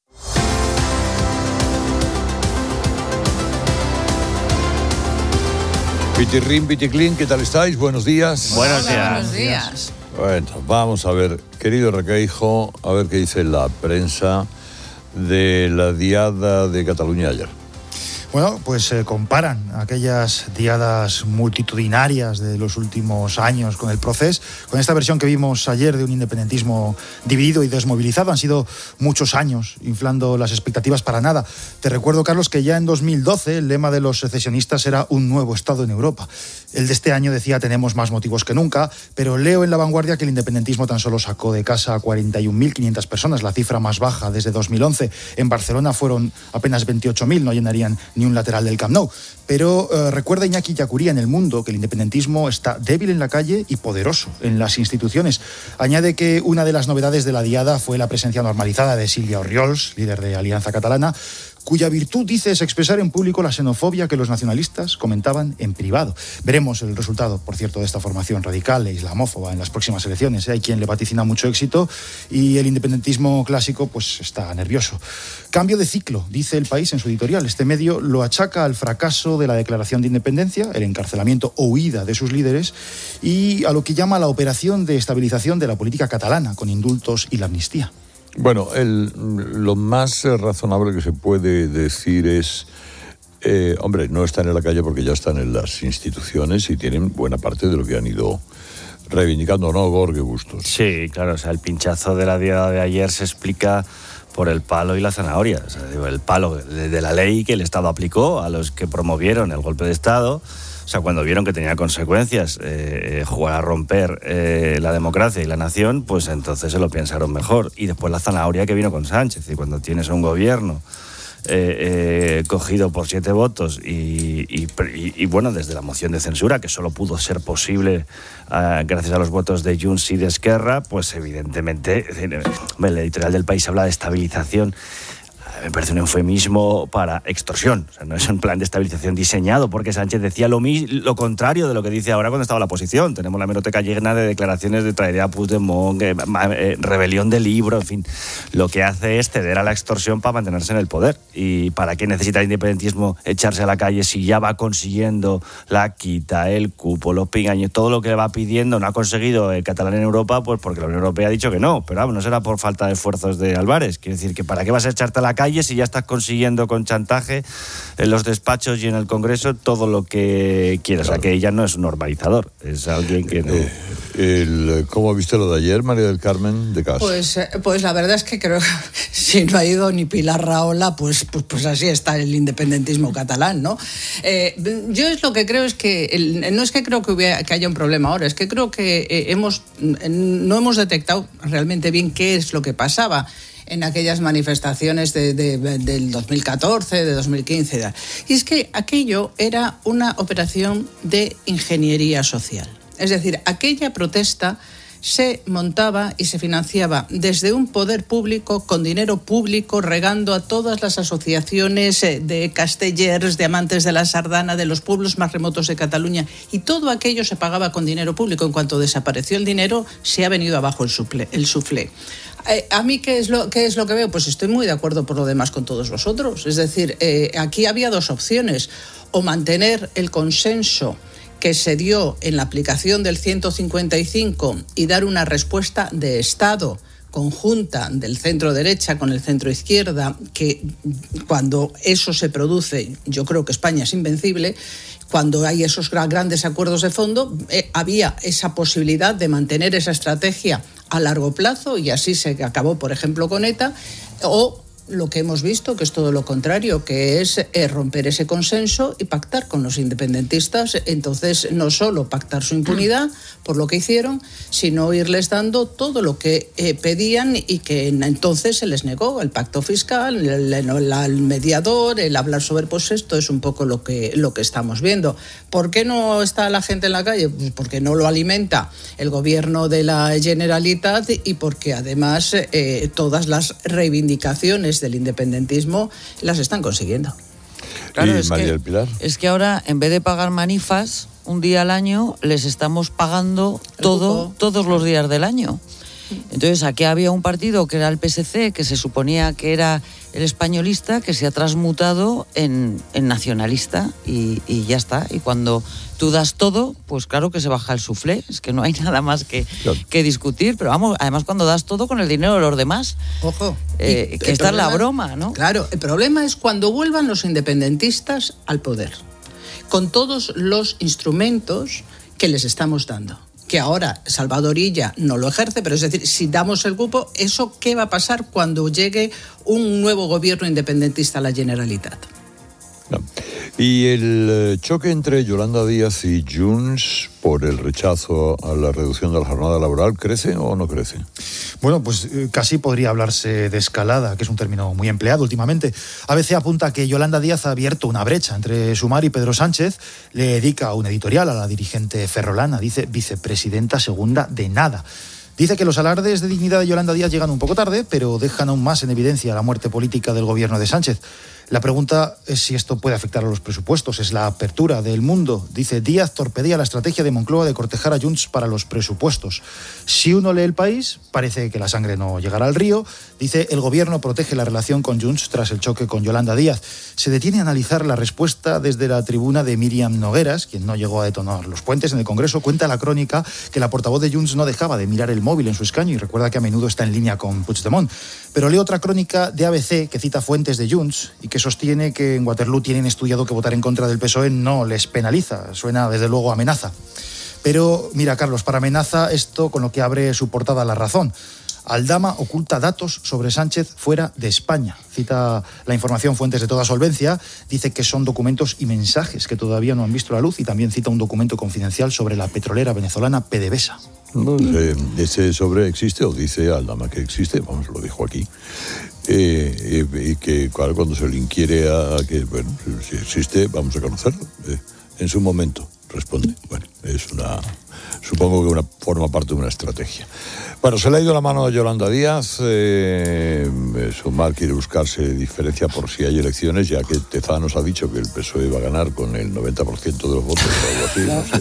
Speaker 1: Pitirrín, piticlín, ¿qué tal estáis? Buenos días.
Speaker 21: Buenos días.
Speaker 5: Buenos días.
Speaker 1: Bueno, vamos a ver, querido Requeijo, a ver qué dice la prensa de la diada de Cataluña ayer.
Speaker 22: Bueno, pues eh, comparan aquellas diadas multitudinarias de los últimos años con el Procés, con esta versión que vimos ayer de un independentismo dividido y desmovilizado. Han sido muchos años inflando las expectativas para nada. Te recuerdo, Carlos, que ya en dos mil doce el lema de los secesionistas era un nuevo Estado en Europa. El de este año decía tenemos más motivos que nunca, pero leo en La Vanguardia que el independentismo tan solo sacó de casa a cuarenta y un mil quinientas personas, la cifra más baja desde dos mil once. En Barcelona fueron apenas veintiocho mil, no llenarían ni un lateral del Camp Nou. Pero eh, recuerda Iñaki Yacuría en El Mundo que el independentismo está débil en la calle y poderoso en las instituciones. Añade que una de las novedades de la diada fue la presencia normalizada de Sílvia Orriols, líder de Alianza Catalana, cuya virtud, dice, es expresar en público la xenofobia que los nacionalistas comentaban en privado. Veremos el resultado, por cierto, de esta formación radical e islamófoba en las próximas elecciones. Hay quien le vaticina mucho éxito y el independentismo clásico pues está nervioso. Cambio de ciclo, dice El País en su editorial. Este medio lo achaca al fracaso de la declaración de independencia, el encarcelamiento o huida de sus líderes y a lo que llama la operación de estabilización de la política catalana con indultos y la amnistía.
Speaker 1: Bueno, el, lo más razonable que se puede decir es, eh, hombre, no están en la calle porque ya están en las instituciones y tienen buena parte de lo que han ido reivindicando, ¿no, Gorge Bustos?
Speaker 21: Sí, claro, o sea, el pinchazo de la diada de ayer se explica por el palo y la zanahoria. O sea, digo, el palo de, de la ley que el Estado aplicó a los que promovieron el golpe de Estado. O sea, cuando vieron que tenía consecuencias eh, jugar a romper eh, la democracia y la nación, pues entonces se lo pensaron mejor. Y después la zanahoria que vino con Sánchez. Y cuando tienes a un gobierno eh, eh, cogido por siete votos y, y, y, y, bueno, desde la moción de censura, que solo pudo ser posible eh, gracias a los votos de Junts y de Esquerra, pues evidentemente el editorial del País habla de estabilización. me parece un eufemismo para extorsión. O sea, no es un plan de estabilización diseñado porque Sánchez decía lo, mi, lo contrario de lo que dice ahora cuando estaba en la oposición. Tenemos la hemeroteca llena de declaraciones de traería a Puigdemont, eh, eh, rebelión de libro, en fin. Lo que hace es ceder a la extorsión para mantenerse en el poder. ¿Y para qué necesita el independentismo echarse a la calle si ya va consiguiendo la quita, el cupo, los pingaños, todo lo que le va pidiendo? No ha conseguido el catalán en Europa, pues porque la Unión Europea ha dicho que no. Pero vamos, no será por falta de esfuerzos de Álvarez. Quiere decir que ¿para qué vas a echarte a la calle si ya estás consiguiendo con chantaje en los despachos y en el Congreso todo lo que quieras? Claro. O sea, que ella no es un normalizador, es alguien que no...
Speaker 1: Eh, el, ¿Cómo viste lo de ayer, María del Carmen de Cas?
Speaker 7: Pues, pues la verdad es que creo que si no ha ido ni Pilar Rahola, pues, pues, pues así está el independentismo catalán, ¿no? Eh, yo es lo que creo es que, el, no es que creo que, hubiera, que haya un problema ahora, es que creo que eh, hemos, no hemos detectado realmente bien qué es lo que pasaba en aquellas manifestaciones de, de, del dos mil catorce, de dos mil quince. Y es que aquello era una operación de ingeniería social. Es decir, aquella protesta se montaba y se financiaba desde un poder público, con dinero público, regando a todas las asociaciones de castellers, de amantes de la sardana, de los pueblos más remotos de Cataluña, y todo aquello se pagaba con dinero público. En cuanto desapareció el dinero, se ha venido abajo el suflé. El suflé. Eh, ¿A mí qué es, lo, qué es lo que veo? Pues estoy muy de acuerdo por lo demás con todos vosotros. Es decir, eh, aquí había dos opciones: o mantener el consenso que se dio en la aplicación del ciento cincuenta y cinco y dar una respuesta de Estado conjunta del centro derecha con el centro izquierda, que cuando eso se produce, yo creo que España es invencible. Cuando hay esos grandes acuerdos de fondo, eh, había esa posibilidad de mantener esa estrategia a largo plazo, y así se acabó, por ejemplo, con ETA, o lo que hemos visto, que es todo lo contrario, que es eh, romper ese consenso y pactar con los independentistas. Entonces, no solo pactar su impunidad por lo que hicieron, sino irles dando todo lo que eh, pedían, y que entonces se les negó: el pacto fiscal, el, el, el mediador, el hablar sobre, pues esto es un poco lo que, lo que estamos viendo. ¿Por qué no está la gente en la calle? Pues porque no lo alimenta el gobierno de la Generalitat, y porque además eh, todas las reivindicaciones del independentismo las están consiguiendo.
Speaker 8: Claro,
Speaker 1: ¿Y
Speaker 8: es
Speaker 1: María
Speaker 8: que,
Speaker 1: del Pilar?
Speaker 8: Es que ahora, en vez de pagar manifas un día al año, les estamos pagando todo, todos los días del año. Entonces, aquí había un partido que era el P S C, que se suponía que era el españolista, que se ha transmutado en, en nacionalista, y, y ya está. Y cuando tú das todo, pues claro que se baja el suflé. Es que no hay nada más que, claro. que discutir. Pero vamos, además cuando das todo con el dinero de los demás.
Speaker 7: Ojo.
Speaker 8: Eh, que esta es la broma, ¿no?
Speaker 7: Claro, el problema es cuando vuelvan los independentistas al poder, con todos los instrumentos que les estamos dando. Que ahora Salvador Illa no lo ejerce, pero es decir, si damos el cupo, ¿eso qué va a pasar cuando llegue un nuevo gobierno independentista a la Generalitat?
Speaker 1: No. ¿Y el choque entre Yolanda Díaz y Junts por el rechazo a la reducción de la jornada laboral crece o no crece?
Speaker 22: Bueno, pues eh, casi podría hablarse de escalada, que es un término muy empleado últimamente. A B C apunta que Yolanda Díaz ha abierto una brecha entre Sumar y Pedro Sánchez. Le dedica un editorial a la dirigente ferrolana, dice vicepresidenta segunda de nada. Dice que los alardes de dignidad de Yolanda Díaz llegan un poco tarde, pero dejan aún más en evidencia la muerte política del gobierno de Sánchez. La pregunta es si esto puede afectar a los presupuestos. Es la apertura del Mundo. Dice, Díaz torpedea la estrategia de Moncloa de cortejar a Junts para los presupuestos. Si uno lee El País, parece que la sangre no llegará al río. Dice, el gobierno protege la relación con Junts tras el choque con Yolanda Díaz. Se detiene a analizar la respuesta desde la tribuna de Míriam Nogueras, quien no llegó a detonar los puentes en el Congreso. Cuenta la crónica que la portavoz de Junts no dejaba de mirar el móvil en su escaño y recuerda que a menudo está en línea con Puigdemont. Pero lee otra crónica de A B C que cita fuentes de Junts y que sostiene que en Waterloo tienen estudiado que votar en contra del P S O E no les penaliza. Suena desde luego amenaza. Pero mira, Carlos, para amenaza esto con lo que abre su portada La Razón. Aldama oculta datos sobre Sánchez fuera de España. Cita la información fuentes de toda solvencia. Dice que son documentos y mensajes que todavía no han visto la luz, y también cita un documento confidencial sobre la petrolera venezolana PDVSA.
Speaker 1: No sé, ¿ese sobre existe o dice Aldama que existe? Vamos, lo dijo aquí. Eh, eh, y que cuando se le inquiere a que, bueno, si existe, vamos a conocerlo eh, en su momento. responde. Bueno, es una... Supongo que una, forma parte de una estrategia. Bueno, se le ha ido la mano a Yolanda Díaz. Eh, Sumar quiere buscarse diferencia por si hay elecciones, ya que Tezanos ha dicho que el P S O E va a ganar con el noventa por ciento de los votos o algo así. No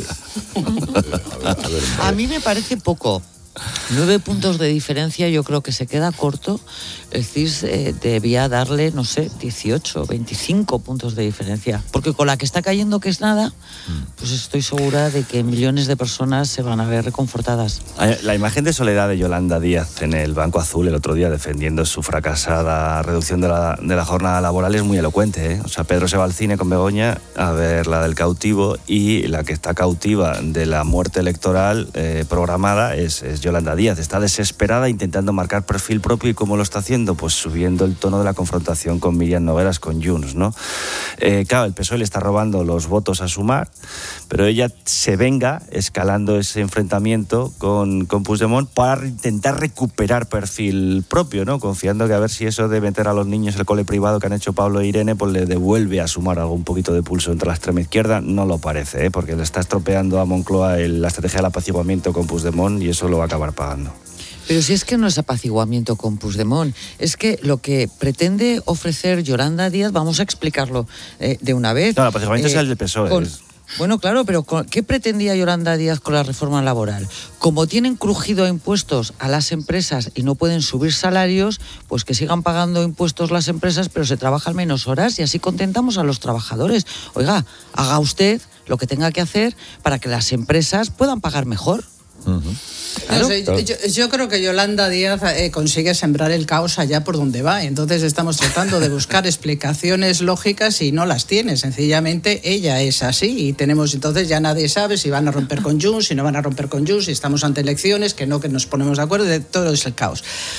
Speaker 1: sé. Eh, a, ver, a, ver,
Speaker 8: a mí me parece poco. Nueve puntos de diferencia yo creo que se queda corto. El C I S eh, debía darle, no sé, dieciocho, veinticinco puntos de diferencia. Porque con la que está cayendo, que es nada, pues estoy segura de que millones de personas se van a ver reconfortadas.
Speaker 21: La imagen de soledad de Yolanda Díaz en el Banco Azul el otro día defendiendo su fracasada reducción de la, de la jornada laboral es muy elocuente, ¿eh? O sea, Pedro se va al cine con Begoña a ver la del cautivo y la que está cautiva de la muerte electoral eh, programada es, es Yolanda Díaz. Está desesperada intentando marcar perfil propio. ¿Y cómo lo está haciendo? Pues subiendo el tono de la confrontación con Miriam Nogueras, con Junts, ¿no? Eh, claro, el P S O E le está robando los votos a Sumar, pero ella se venga escalando ese enfrentamiento con, con Puigdemont para intentar recuperar perfil propio, ¿no? Confiando que a ver si eso de meter a los niños en el cole privado que han hecho Pablo e Irene, pues le devuelve a Sumar algún poquito de pulso entre la extrema izquierda. No lo parece, ¿eh? Porque le está estropeando a Moncloa el, la estrategia del apaciguamiento con Puigdemont y eso lo va a acabar pagando.
Speaker 8: Pero si es que no es apaciguamiento con Puigdemont, es que lo que pretende ofrecer Yolanda Díaz, vamos a explicarlo eh, de una vez.
Speaker 21: No, el apaciguamiento eh, es el del P S O E.
Speaker 8: Con, bueno, claro, pero con, ¿qué pretendía Yolanda Díaz con la reforma laboral? Como tienen crujido impuestos a las empresas y no pueden subir salarios, pues que sigan pagando impuestos las empresas, pero se trabajan menos horas y así contentamos a los trabajadores. Oiga, haga usted lo que tenga que hacer para que las empresas puedan pagar mejor.
Speaker 21: Uh-huh.
Speaker 7: Claro, no sé, claro. yo, yo creo que Yolanda Díaz eh, consigue sembrar el caos allá por donde va. Entonces estamos tratando de buscar explicaciones lógicas y no las tiene. Sencillamente ella es así y tenemos entonces ya nadie sabe si van a romper con Junts, si no van a romper con Junts, si estamos ante elecciones, que no, que nos ponemos de acuerdo, de todo es el caos.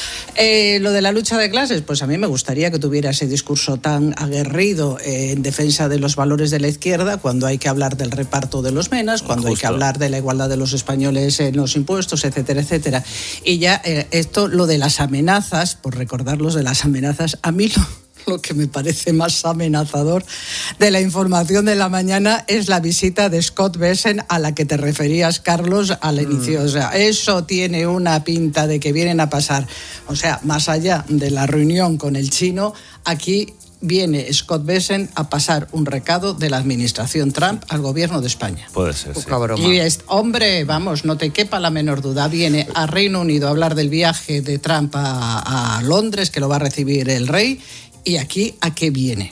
Speaker 7: Eh, lo de la lucha de clases, pues a mí me gustaría que tuviera ese discurso tan aguerrido eh, en defensa de los valores de la izquierda cuando hay que hablar del reparto de los menas, cuando Justo. hay que hablar de la igualdad de los españoles en los impuestos, etcétera, etcétera. Y ya eh, esto, lo de las amenazas, por recordarlos de las amenazas, a mí lo, lo que me parece más amenazador de la información de la mañana es la visita de Scott Bessent a la que te referías, Carlos, al inicio. Mm. O sea, eso tiene una pinta de que vienen a pasar, o sea, más allá de la reunión con el chino, aquí viene Scott Bessent a pasar un recado de la administración Trump al gobierno de España.
Speaker 21: Puede ser, sí.
Speaker 7: Y es, hombre, vamos, no te quepa la menor duda, viene a Reino Unido a hablar del viaje de Trump a, a Londres, que lo va a recibir el rey, y aquí, ¿a qué viene?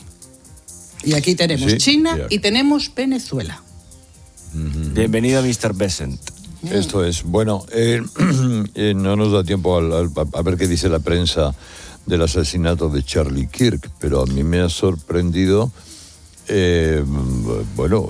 Speaker 7: Y aquí tenemos sí, China y, y tenemos Venezuela.
Speaker 21: Uh-huh. Bienvenido, mister Bessent.
Speaker 1: Esto es, bueno, eh, eh, no nos da tiempo al, al, a ver qué dice la prensa del asesinato de Charlie Kirk, pero a mí me ha sorprendido, eh, bueno,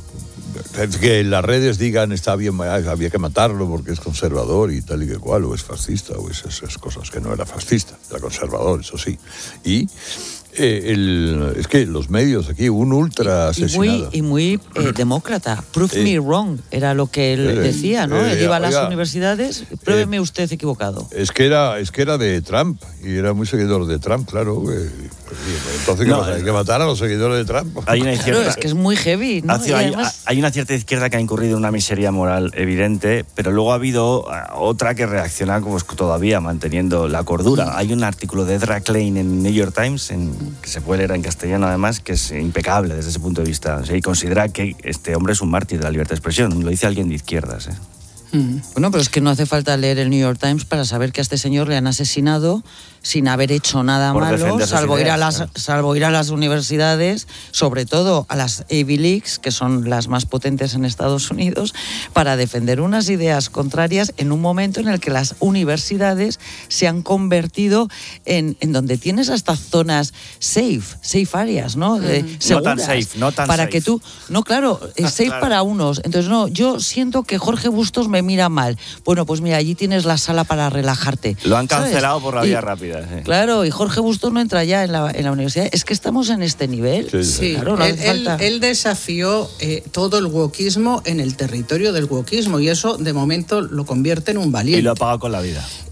Speaker 1: que las redes digan está bien, había que matarlo porque es conservador y tal y que cual, o es fascista, o esas, esas cosas, que no era fascista, era conservador, eso sí. Y eh, el, es que los medios aquí, un ultra asesinado.
Speaker 8: Y muy, y muy eh, demócrata. Prove eh, me wrong, era lo que él eh, decía, ¿no? Eh, él iba a las oiga, universidades, pruébeme eh, usted equivocado.
Speaker 1: Es que, era, es que era de Trump, y era muy seguidor de Trump, claro. Eh, entonces no, hay que matar a los seguidores de Trump.
Speaker 21: Hay una izquierda,
Speaker 8: claro, es que es muy heavy, ¿no?
Speaker 21: Hay, además, hay una cierta izquierda que ha incurrido en una miseria moral evidente, pero luego ha habido otra que reacciona como todavía manteniendo la cordura. Hay un artículo de Ezra Klein en New York Times, en, que se puede leer en castellano además, que es impecable desde ese punto de vista. O sea, y considera que este hombre es un mártir de la libertad de expresión. Lo dice alguien de izquierdas, ¿eh?
Speaker 8: Bueno, pero es que no hace falta leer el New York Times para saber que a este señor le han asesinado sin haber hecho nada Por malo, salvo ideas, ir, a las, ¿eh? salvo ir a las universidades, sobre todo a las Ivy Leagues, que son las más potentes en Estados Unidos, para defender unas ideas contrarias en un momento en el que las universidades se han convertido en, en donde tienes hasta zonas safe, safe areas, ¿no? De,
Speaker 21: mm. seguras, no tan safe, no tan
Speaker 8: para
Speaker 21: safe.
Speaker 8: que tú, no, claro, es safe claro. para unos. Entonces, no, yo siento que Jorge Bustos me mira mal. Bueno, pues mira, allí tienes la sala para relajarte.
Speaker 21: Lo han cancelado
Speaker 8: ¿sabes?
Speaker 21: por la
Speaker 8: y,
Speaker 21: vía rápida. Sí.
Speaker 8: Claro, y Jorge Bustos no entra ya en la, en la universidad. Es que estamos en este nivel.
Speaker 7: Sí, sí. Claro, no él, él, él desafió eh, todo el wokismo en el territorio del wokismo y eso, de momento, lo convierte en un valiente.
Speaker 21: Y lo ha pagado con la vida.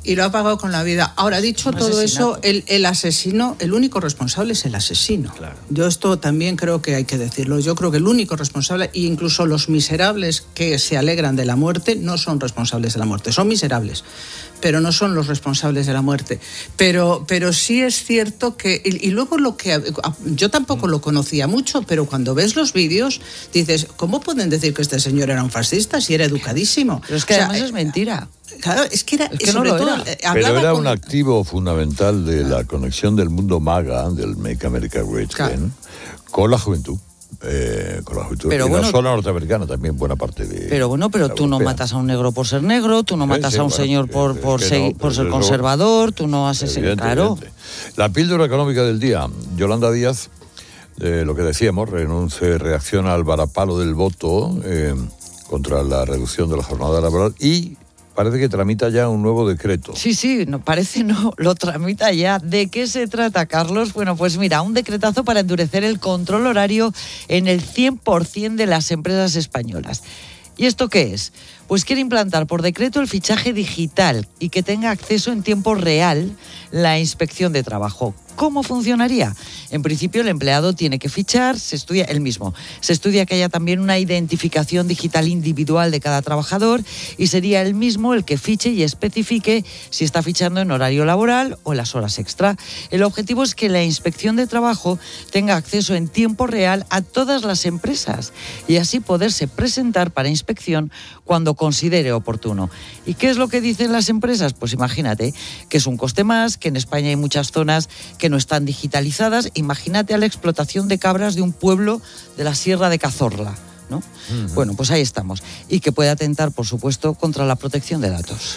Speaker 7: Y lo ha pagado con la vida. Ahora, dicho
Speaker 8: Un
Speaker 7: todo
Speaker 8: asesinato.
Speaker 7: eso, el, el asesino, el único responsable es el asesino.
Speaker 21: Claro.
Speaker 7: Yo esto también creo que hay que decirlo. Yo creo que el único responsable, e incluso los miserables que se alegran de la muerte, no son responsables de la muerte. Son miserables, pero no son los responsables de la muerte. Pero, pero sí es cierto que... Y, y luego lo que... Yo tampoco lo conocía mucho, pero cuando ves los vídeos, dices, ¿cómo pueden decir que este señor era un fascista si era educadísimo?
Speaker 8: Pero es que
Speaker 7: O sea,
Speaker 8: además es mentira.
Speaker 7: Claro, es que era...
Speaker 8: Es que
Speaker 7: sobre
Speaker 8: no lo
Speaker 7: todo,
Speaker 8: era.
Speaker 7: eh,
Speaker 1: Pero
Speaker 7: hablaba
Speaker 1: era
Speaker 7: con-
Speaker 1: un activo fundamental de la conexión del mundo MAGA, del Make America Great Again, con la juventud. Eh, con la juventud.
Speaker 8: Pero
Speaker 1: y
Speaker 8: bueno,
Speaker 1: no solo norteamericana, también buena parte de...
Speaker 8: Pero bueno, pero
Speaker 1: la
Speaker 8: tú no
Speaker 1: europea.
Speaker 8: matas a un negro por ser negro, tú no
Speaker 1: Sí,
Speaker 8: matas
Speaker 1: sí,
Speaker 8: a un
Speaker 1: bueno,
Speaker 8: señor por,
Speaker 1: es
Speaker 8: por,
Speaker 1: que
Speaker 8: ser,
Speaker 1: no,
Speaker 8: por
Speaker 1: pues
Speaker 8: ser
Speaker 1: eso-
Speaker 8: conservador, tú no haces...
Speaker 1: Evidente,
Speaker 8: Claro.
Speaker 1: evidente. La píldora económica del día. Yolanda Díaz, eh, lo que decíamos, renuncia, reacciona al varapalo del voto eh, contra la reducción de la jornada laboral y parece que tramita ya un nuevo decreto.
Speaker 8: Sí, sí, no, parece no, lo tramita ya. ¿De qué se trata, Carlos? Bueno, pues mira, un decretazo para endurecer el control horario en el cien por ciento de las empresas españolas. ¿Y esto qué es? Pues quiere implantar por decreto el fichaje digital y que tenga acceso en tiempo real la inspección de trabajo. ¿Cómo funcionaría? En principio el empleado tiene que fichar, se estudia él mismo. Se estudia que haya también una identificación digital individual de cada trabajador y sería él mismo el que fiche y especifique si está fichando en horario laboral o en las horas extra. El objetivo es que la inspección de trabajo tenga acceso en tiempo real a todas las empresas y así poderse presentar para inspección cuando considere oportuno. ¿Y qué es lo que dicen las empresas? Pues imagínate que es un coste más, que en España hay muchas zonas que no están digitalizadas. Imagínate a la explotación de cabras de un pueblo de la Sierra de Cazorla, ¿no? Uh-huh. Bueno, pues ahí estamos. Y que puede atentar, por supuesto, contra la protección de datos.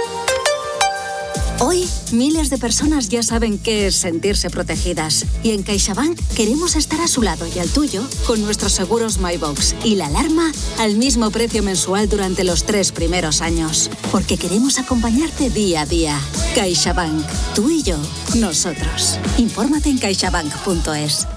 Speaker 4: Hoy, miles de personas ya saben qué es sentirse protegidas. Y en CaixaBank queremos estar a su lado y al tuyo con nuestros seguros MyBox y la alarma al mismo precio mensual durante los tres primeros años. Porque queremos acompañarte día a día. CaixaBank. Tú y yo. Nosotros. Infórmate en caixabank punto es.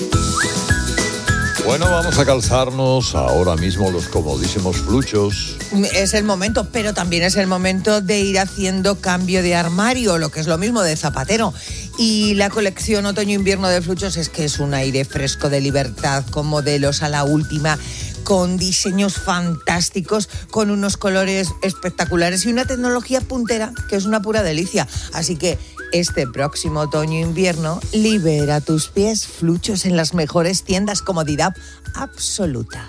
Speaker 1: Bueno, vamos a calzarnos ahora mismo los comodísimos fluchos.
Speaker 9: Es el momento, pero también es el momento de ir haciendo cambio de armario, lo que es lo mismo de zapatero. Y la colección otoño-invierno de Fluchos es que es un aire fresco de libertad, con modelos a la última, con diseños fantásticos, con unos colores espectaculares y una tecnología puntera que es una pura delicia. Así que este próximo otoño-invierno, libera tus pies. Fluchos en las mejores tiendas, comodidad absoluta.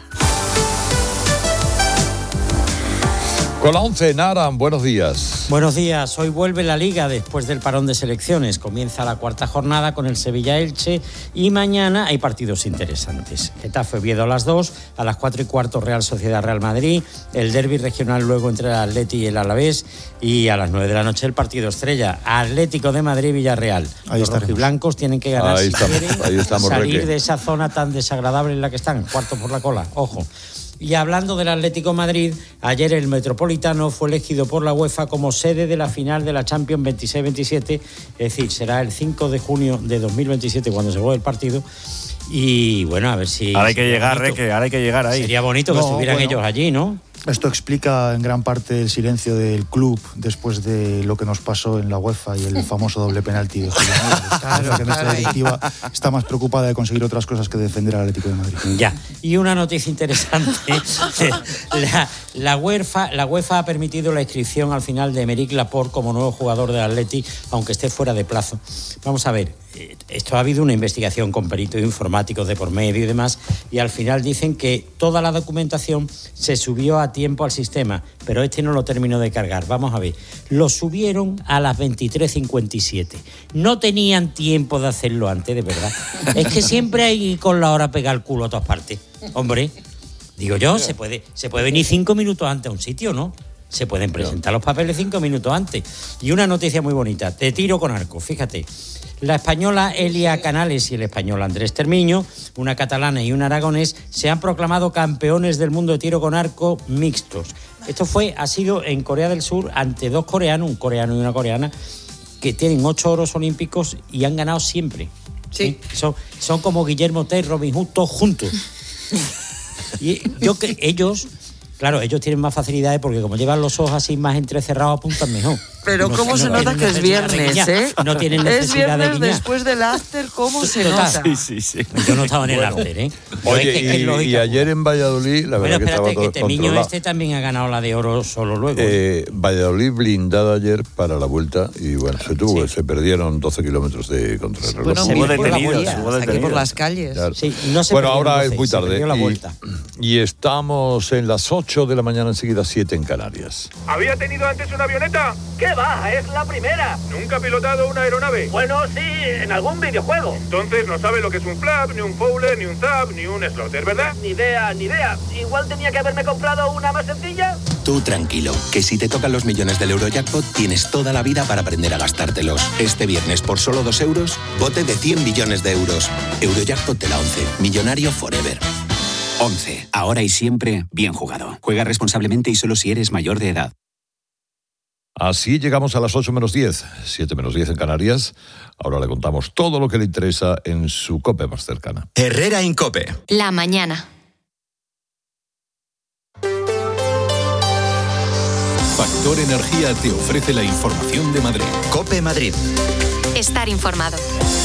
Speaker 1: Con la once, Naran, buenos días.
Speaker 10: Buenos días, hoy vuelve la Liga después del parón de selecciones. Comienza la cuarta jornada con el Sevilla-Elche y mañana hay partidos interesantes. Getafe-Oviedo a las dos, a las cuatro y cuarto Real Sociedad-Real Madrid, el derbi regional luego entre el Atleti y el Alavés y a las nueve de la noche el partido estrella, Atlético de Madrid-Villarreal.
Speaker 22: Ahí
Speaker 10: Los rojiblancos tienen que ganar
Speaker 1: ahí
Speaker 10: si
Speaker 1: estamos,
Speaker 10: quieren
Speaker 1: ahí estamos,
Speaker 10: salir
Speaker 1: Reque.
Speaker 10: de esa zona tan desagradable en la que están, cuarto por la cola, ojo. Y hablando del Atlético de Madrid, ayer el Metropolitano fue elegido por la UEFA como sede de la final de la Champions veintiséis veintisiete, es decir, será el cinco de junio de dos mil veintisiete cuando se juegue el partido. Y bueno, a ver si...
Speaker 21: Ahora hay que llegar, Reque, ahora hay que llegar ahí.
Speaker 10: Sería bonito que
Speaker 22: No,
Speaker 10: estuvieran
Speaker 22: bueno.
Speaker 10: ellos allí, ¿no?
Speaker 22: Esto explica en gran parte el silencio del club después de lo que nos pasó en la UEFA y el famoso doble penalti de Julián Álvarez. Parece que nuestra directiva está más preocupada de conseguir otras cosas que defender al Atlético de Madrid.
Speaker 10: Ya. Y una noticia interesante. la, la, UEFA, la UEFA ha permitido la inscripción al final de Aymeric Laporte como nuevo jugador del Atleti, aunque esté fuera de plazo. Vamos a ver, esto ha habido una investigación con peritos informáticos de por medio y demás, y al final dicen que toda la documentación se subió a tiempo al sistema, pero este no lo terminó de cargar. Vamos a ver, lo subieron a las veintitrés cincuenta y siete. No tenían tiempo de hacerlo antes, de verdad. Es que siempre hay con la hora pegar el culo a todas partes. Hombre, digo yo, se puede, se puede venir cinco minutos antes a un sitio, ¿no? Se pueden presentar los papeles cinco minutos antes. Y una noticia muy bonita, de tiro con arco, fíjate. La española Elia Canales y el español Andrés Termiño, una catalana y un aragonés, se han proclamado campeones del mundo de tiro con arco mixtos. Esto fue, ha sido en Corea del Sur ante dos coreanos, un coreano y una coreana, que tienen ocho oros olímpicos y han ganado siempre. Sí. ¿Sí? Son, son como Guillermo Tell, Robin Hood, todos juntos. Y yo que ellos... Claro, ellos tienen más facilidades porque como llevan los ojos así más entrecerrados, apuntan mejor.
Speaker 8: Pero
Speaker 10: No,
Speaker 8: cómo
Speaker 10: no
Speaker 8: se nota
Speaker 10: tienen
Speaker 8: que es
Speaker 10: necesidad de
Speaker 8: viernes,
Speaker 10: guiñar.
Speaker 8: ¿eh?
Speaker 10: No tienen
Speaker 8: Es
Speaker 10: necesidad de
Speaker 8: viernes
Speaker 10: guiñar.
Speaker 8: después del after, ¿cómo se
Speaker 10: Total.
Speaker 8: nota?
Speaker 21: Sí, sí, sí.
Speaker 10: Yo no estaba en el
Speaker 1: Bueno.
Speaker 10: after, ¿eh? Yo
Speaker 1: Oye,
Speaker 10: es que- que es
Speaker 1: y,
Speaker 10: lógica.
Speaker 1: y ayer en Valladolid, la
Speaker 10: Bueno,
Speaker 1: verdad que estaba
Speaker 10: espérate,
Speaker 1: todo
Speaker 10: que Temiño
Speaker 1: controlado.
Speaker 10: este también ha ganado la de oro solo luego.
Speaker 1: Eh, Valladolid blindada ayer para la vuelta y bueno, se tuvo, se perdieron doce kilómetros de contrarreloj.
Speaker 8: Bueno,
Speaker 21: Hubo
Speaker 8: muy por la
Speaker 21: detenidos,
Speaker 8: guía,
Speaker 21: hubo
Speaker 8: aquí por
Speaker 21: detenidos.
Speaker 8: las calles.
Speaker 1: Claro.
Speaker 10: Sí, no se
Speaker 1: Bueno,
Speaker 10: perdieron
Speaker 1: ahora
Speaker 10: doce,
Speaker 1: es muy
Speaker 10: se
Speaker 1: tarde
Speaker 10: perdió la
Speaker 1: y,
Speaker 10: vuelta.
Speaker 1: y estamos en las ocho de la mañana, enseguida siete en Canarias.
Speaker 11: ¿Había tenido antes una avioneta? ¿Qué va? Es la primera. ¿Nunca ha pilotado una aeronave? Bueno, sí, en algún videojuego. Entonces no sabe lo que es un flap, ni un fowler, ni un zap, ni un slotter, ¿verdad? Ni idea, ni idea. Igual tenía que haberme comprado una más sencilla.
Speaker 3: Tú tranquilo, que si te tocan los millones del Eurojackpot tienes toda la vida para aprender a gastártelos. Este viernes por solo dos euros, bote de cien millones de euros. Eurojackpot de la once, millonario forever.
Speaker 12: once. Ahora y siempre, bien jugado. Juega responsablemente y solo si eres mayor de edad.
Speaker 1: Así llegamos a las ocho menos diez, siete menos diez en Canarias. Ahora le contamos todo lo que le interesa en su COPE más cercana.
Speaker 2: Herrera en COPE.
Speaker 6: La mañana.
Speaker 18: Factor Energía te ofrece la información de Madrid.
Speaker 2: COPE Madrid.
Speaker 6: Estar informado.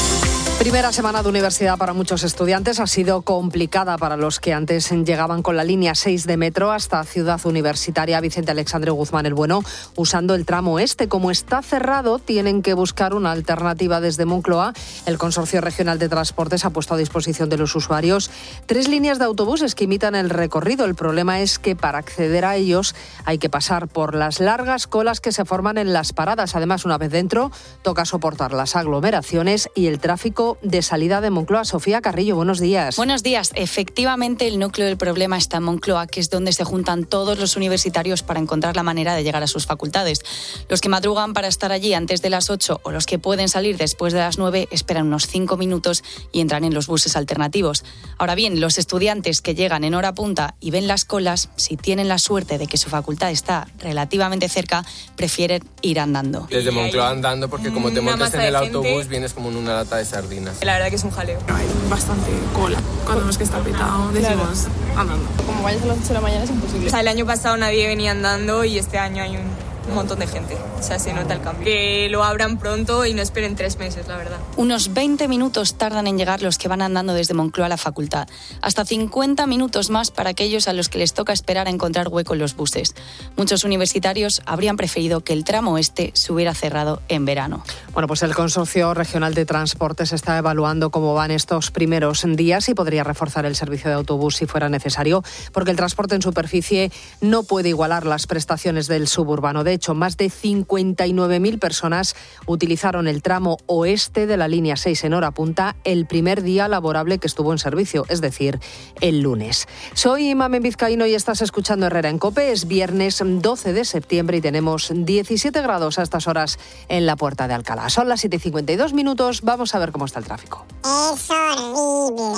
Speaker 5: Primera semana de universidad para muchos estudiantes ha sido complicada para los que antes llegaban con la línea seis de metro hasta Ciudad Universitaria. Vicente Alexandre Guzmán el Bueno, usando el tramo este. Como está cerrado, tienen que buscar una alternativa desde Moncloa. El Consorcio Regional de Transportes ha puesto a disposición de los usuarios tres líneas de autobuses que imitan el recorrido. El problema es que para acceder a ellos hay que pasar por las largas colas que se forman en las paradas. Además, una vez dentro, toca soportar las aglomeraciones y el tráfico de salida de Moncloa. Sofía Carrillo, buenos días.
Speaker 13: Buenos días. Efectivamente, el núcleo del problema está en Moncloa, que es donde se juntan todos los universitarios para encontrar la manera de llegar a sus facultades. Los que madrugan para estar allí antes de las ocho o los que pueden salir después de las nueve esperan unos cinco minutos y entran en los buses alternativos. Ahora bien, los estudiantes que llegan en hora punta y ven las colas, si tienen la suerte de que su facultad está relativamente cerca, prefieren ir andando.
Speaker 14: Desde Moncloa andando, porque como te
Speaker 13: Una
Speaker 14: montas
Speaker 13: masa
Speaker 14: en el
Speaker 13: de
Speaker 14: autobús
Speaker 13: gente.
Speaker 14: vienes como en una lata de sardinas.
Speaker 13: La verdad que es un jaleo.
Speaker 23: Hay bastante cola. Cuando vemos que está petado, decimos andando.
Speaker 13: Como vayas a las ocho de la mañana es imposible. O sea, el año pasado nadie venía andando y este año hay un montón de gente. O sea, se nota el cambio. Que lo abran pronto y no esperen tres meses, la verdad. Unos veinte minutos tardan en llegar los que van andando desde Moncloa a la facultad. Hasta cincuenta minutos más para aquellos a los que les toca esperar a encontrar hueco en los buses. Muchos universitarios habrían preferido que el tramo este se hubiera cerrado en verano.
Speaker 5: Bueno, pues el Consorcio Regional de Transportes está evaluando cómo van estos primeros días y podría reforzar el servicio de autobús si fuera necesario, porque el transporte en superficie no puede igualar las prestaciones del suburbano. De hecho, más de cincuenta y nueve mil personas utilizaron el tramo oeste de la línea seis en hora punta el primer día laborable que estuvo en servicio, es decir, el lunes. Soy Mamen Vizcaíno y estás escuchando Herrera en COPE. Es viernes doce de septiembre y tenemos diecisiete grados a estas horas en la Puerta de Alcalá. Son las siete y cincuenta y dos minutos. Vamos a ver cómo está el tráfico.
Speaker 24: Es horrible.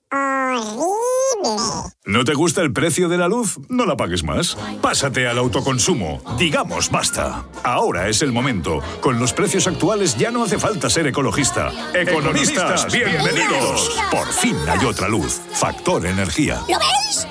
Speaker 24: Horrible.
Speaker 25: ¿No te gusta el precio de la luz? No la pagues más. Pásate al autoconsumo. Digamos basta. Ahora es el momento. Con los precios actuales ya no hace falta ser ecologista. Economistas, bienvenidos. Por fin hay otra luz. Factor Energía.
Speaker 24: ¿Lo veis?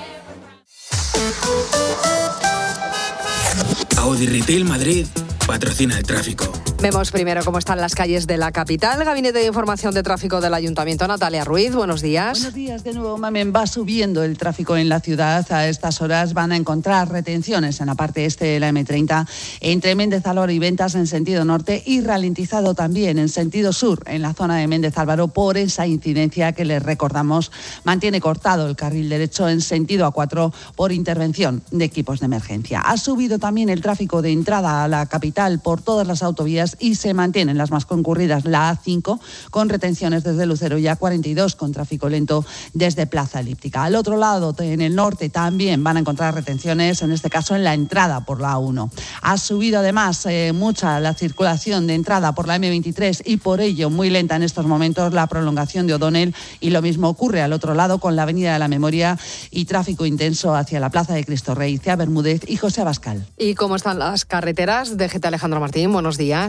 Speaker 26: Audi Retail Madrid patrocina el tráfico.
Speaker 5: Vemos primero cómo están las calles de la capital. Gabinete de Información de Tráfico del Ayuntamiento, Natalia Ruiz, buenos días.
Speaker 27: Buenos días de nuevo, Mamen. Va subiendo el tráfico en la ciudad. A estas horas van a encontrar retenciones en la parte este de la eme treinta, entre Méndez Álvaro y Ventas en sentido norte, y ralentizado también en sentido sur, en la zona de Méndez Álvaro, por esa incidencia que les recordamos mantiene cortado el carril derecho en sentido A cuatro por intervención de equipos de emergencia. Ha subido también el tráfico de entrada a la capital por todas las autovías y se mantienen las más concurridas, la A cinco, con retenciones desde Lucero, y A cuarenta y dos con tráfico lento desde Plaza Elíptica. Al otro lado, en el norte, también van a encontrar retenciones, en este caso en la entrada por la A uno. Ha subido además eh, mucha la circulación de entrada por la eme veintitrés y por ello muy lenta en estos momentos la prolongación de O'Donnell, y lo mismo ocurre al otro lado con la Avenida de la Memoria y tráfico intenso hacia la Plaza de Cristo Rey, Cea Bermúdez y José Abascal.
Speaker 5: ¿Y cómo están las carreteras? D G T Alejandro Martín, buenos días.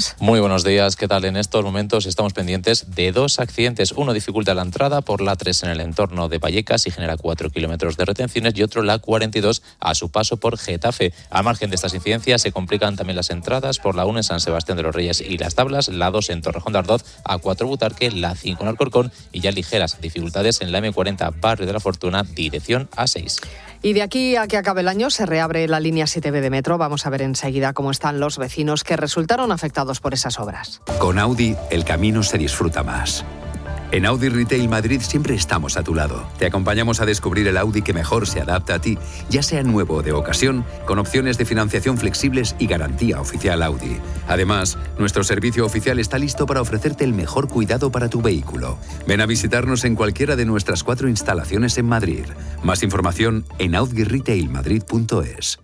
Speaker 5: días.
Speaker 4: Muy buenos días, ¿qué tal? En estos momentos estamos pendientes de dos accidentes. Uno dificulta la entrada por la A tres en el entorno de Vallecas y genera cuatro kilómetros de retenciones, y otro la cuarenta y dos a su paso por Getafe. A margen de estas incidencias se complican también las entradas por la uno en San Sebastián de los Reyes y Las Tablas, la dos en Torrejón de Ardoz, A cuatro Butarque, la cinco en Alcorcón y ya ligeras dificultades en la eme cuarenta Barrio de la Fortuna, dirección A seis.
Speaker 5: Y de aquí a que acabe el año se reabre la línea siete be de metro. Vamos a ver enseguida cómo están los vecinos que resultaron afectados por esas obras.
Speaker 7: Con Audi, el camino se disfruta más. En Audi Retail Madrid siempre estamos a tu lado. Te acompañamos a descubrir el Audi que mejor se adapta a ti, ya sea nuevo o de ocasión, con opciones de financiación flexibles y garantía oficial Audi. Además, nuestro servicio oficial está listo para ofrecerte el mejor cuidado para tu vehículo. Ven a visitarnos en cualquiera de nuestras cuatro instalaciones en Madrid. Más información en audi retail madrid punto es.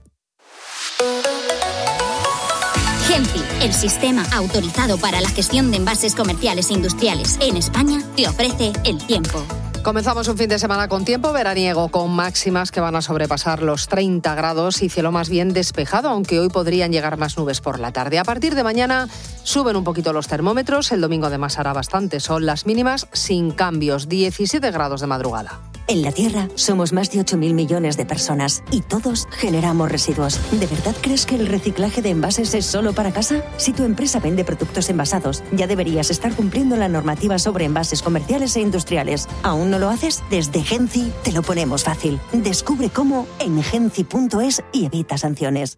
Speaker 15: Genci, el sistema autorizado para la gestión de envases comerciales e industriales en España, te ofrece el tiempo.
Speaker 5: Comenzamos un fin de semana con tiempo veraniego, con máximas que van a sobrepasar los treinta grados y cielo más bien despejado, aunque hoy podrían llegar más nubes por la tarde. A partir de mañana suben un poquito los termómetros, el domingo además hará bastante sol, las mínimas sin cambios, diecisiete grados de madrugada.
Speaker 16: En la Tierra somos más de ocho mil millones de personas y todos generamos residuos. ¿De verdad crees que el reciclaje de envases es solo para casa? Si tu empresa vende productos envasados, ya deberías estar cumpliendo la normativa sobre envases comerciales e industriales. ¿Aún no lo haces? Desde Genci te lo ponemos fácil. Descubre cómo en genci punto es y evita sanciones.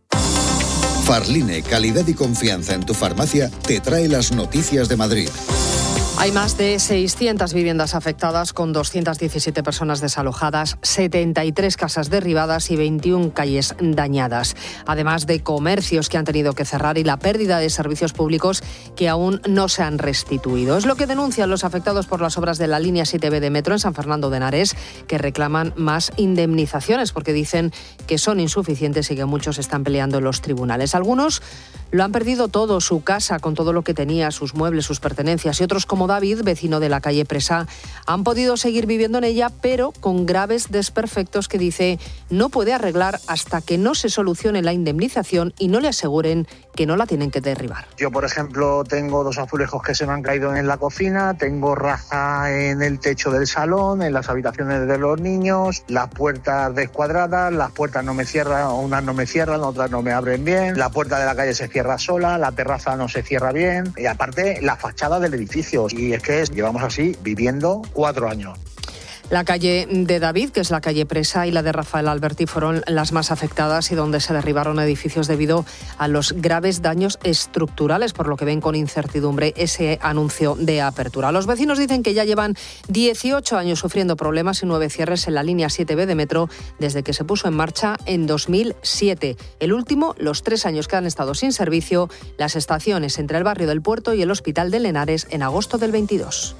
Speaker 17: Farline, calidad y confianza en tu farmacia, te trae las noticias de Madrid.
Speaker 5: Hay más de seiscientas viviendas afectadas, con doscientas diecisiete personas desalojadas, setenta y tres casas derribadas y veintiuna calles dañadas. Además de comercios que han tenido que cerrar y la pérdida de servicios públicos que aún no se han restituido. Es lo que denuncian los afectados por las obras de la línea siete be de metro en San Fernando de Henares, que reclaman más indemnizaciones porque dicen que son insuficientes y que muchos están peleando en los tribunales. Algunos lo han perdido todo, su casa con todo lo que tenía, sus muebles, sus pertenencias, y otros como David, vecino de la calle Presa, han podido seguir viviendo en ella, pero con graves desperfectos que dice no puede arreglar hasta que no se solucione la indemnización y no le aseguren que no la tienen que derribar.
Speaker 19: Yo, por ejemplo, tengo dos azulejos que se me han caído en la cocina, tengo raja en el techo del salón, en las habitaciones de los niños, las puertas descuadradas, las puertas no me cierran, unas no me cierran, otras no me abren bien, la puerta de la calle se cierra sola, la terraza no se cierra bien y aparte la fachada del edificio. Y es que llevamos así viviendo cuatro años.
Speaker 5: La calle de David, que es la calle Presa, y la de Rafael Alberti fueron las más afectadas y donde se derribaron edificios debido a los graves daños estructurales, por lo que ven con incertidumbre ese anuncio de apertura. Los vecinos dicen que ya llevan dieciocho años sufriendo problemas y nueve cierres en la línea siete be de metro desde que se puso en marcha en dos mil siete. El último, los tres años que han estado sin servicio, las estaciones entre el barrio del Puerto y el Hospital de Henares en agosto del veintidós.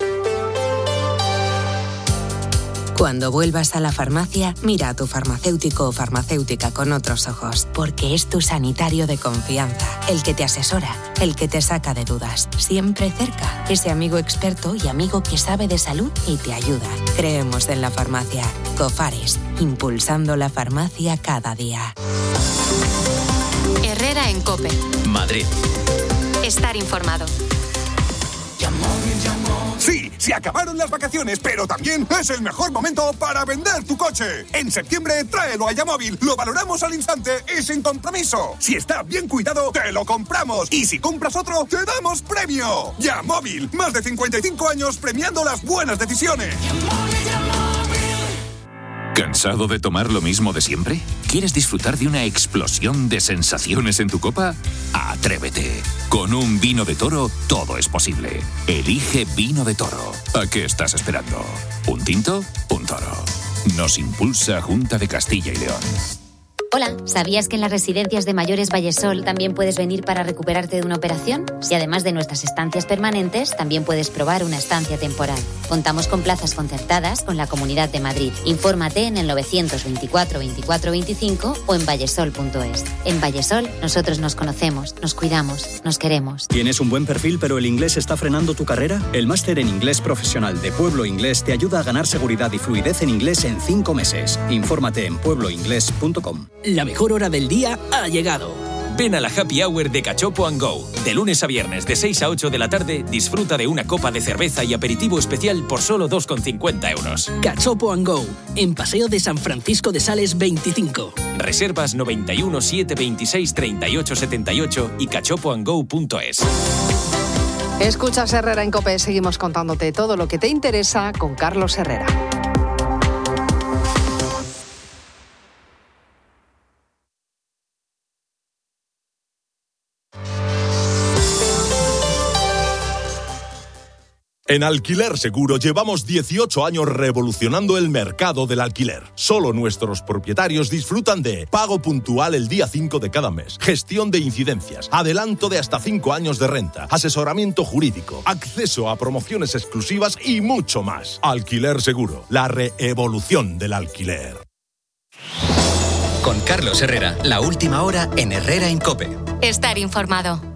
Speaker 16: Cuando vuelvas a la farmacia, mira a tu farmacéutico o farmacéutica con otros ojos, porque es tu sanitario de confianza, el que te asesora, el que te saca de dudas, siempre cerca, ese amigo experto y amigo que sabe de salud y te ayuda. Creemos en la farmacia. Cofares, impulsando la farmacia cada día.
Speaker 6: Herrera en COPE.
Speaker 2: Madrid.
Speaker 6: Estar informado.
Speaker 20: Sí, se acabaron las vacaciones, pero también es el mejor momento para vender tu coche. En septiembre, tráelo a Yamóvil, lo valoramos al instante y sin compromiso. Si está bien cuidado, te lo compramos. Y si compras otro, te damos premio. Yamóvil, más de cincuenta y cinco años premiando las buenas decisiones.
Speaker 25: ¿Cansado de tomar lo mismo de siempre? ¿Quieres disfrutar de una explosión de sensaciones en tu copa? ¡Atrévete! Con un vino de Toro todo es posible. Elige Vino de Toro. ¿A qué estás esperando? ¿Un tinto? Un Toro. Nos impulsa Junta de Castilla y León.
Speaker 6: Hola, ¿sabías que en las residencias de mayores Vallesol también puedes venir para recuperarte de una operación? Y además de nuestras estancias permanentes, también puedes probar una estancia temporal. Contamos con plazas concertadas con la Comunidad de Madrid. Infórmate en el novecientos veinticuatro veinticuatro veinticinco o en vallesol punto es. En Vallesol, nosotros nos conocemos, nos cuidamos, nos queremos.
Speaker 28: ¿Tienes un buen perfil pero el inglés está frenando tu carrera? El máster en inglés profesional de Pueblo Inglés te ayuda a ganar seguridad y fluidez en inglés en cinco meses. Infórmate en pueblo inglés punto com.
Speaker 29: La mejor hora del día ha llegado.
Speaker 3: Ven a la Happy Hour de Cachopo and Go. De lunes a viernes, de seis a ocho de la tarde, disfruta de una copa de cerveza y aperitivo especial por solo dos con cincuenta euros.
Speaker 8: Cachopo and Go, en Paseo de San Francisco de Sales veinticinco.
Speaker 3: Reservas noventa y uno, siete veintiséis, treinta y ocho setenta y ocho y cachopo and go punto es.
Speaker 5: Escuchas Herrera en COPE, seguimos contándote todo lo que te interesa con Carlos Herrera.
Speaker 9: En Alquiler Seguro llevamos dieciocho años revolucionando el mercado del alquiler. Solo nuestros propietarios disfrutan de pago puntual el día cinco de cada mes, gestión de incidencias, adelanto de hasta cinco años de renta, asesoramiento jurídico, acceso a promociones exclusivas y mucho más. Alquiler Seguro, la reevolución del alquiler.
Speaker 2: Con Carlos Herrera, la última hora en Herrera en COPE.
Speaker 10: Estar informado.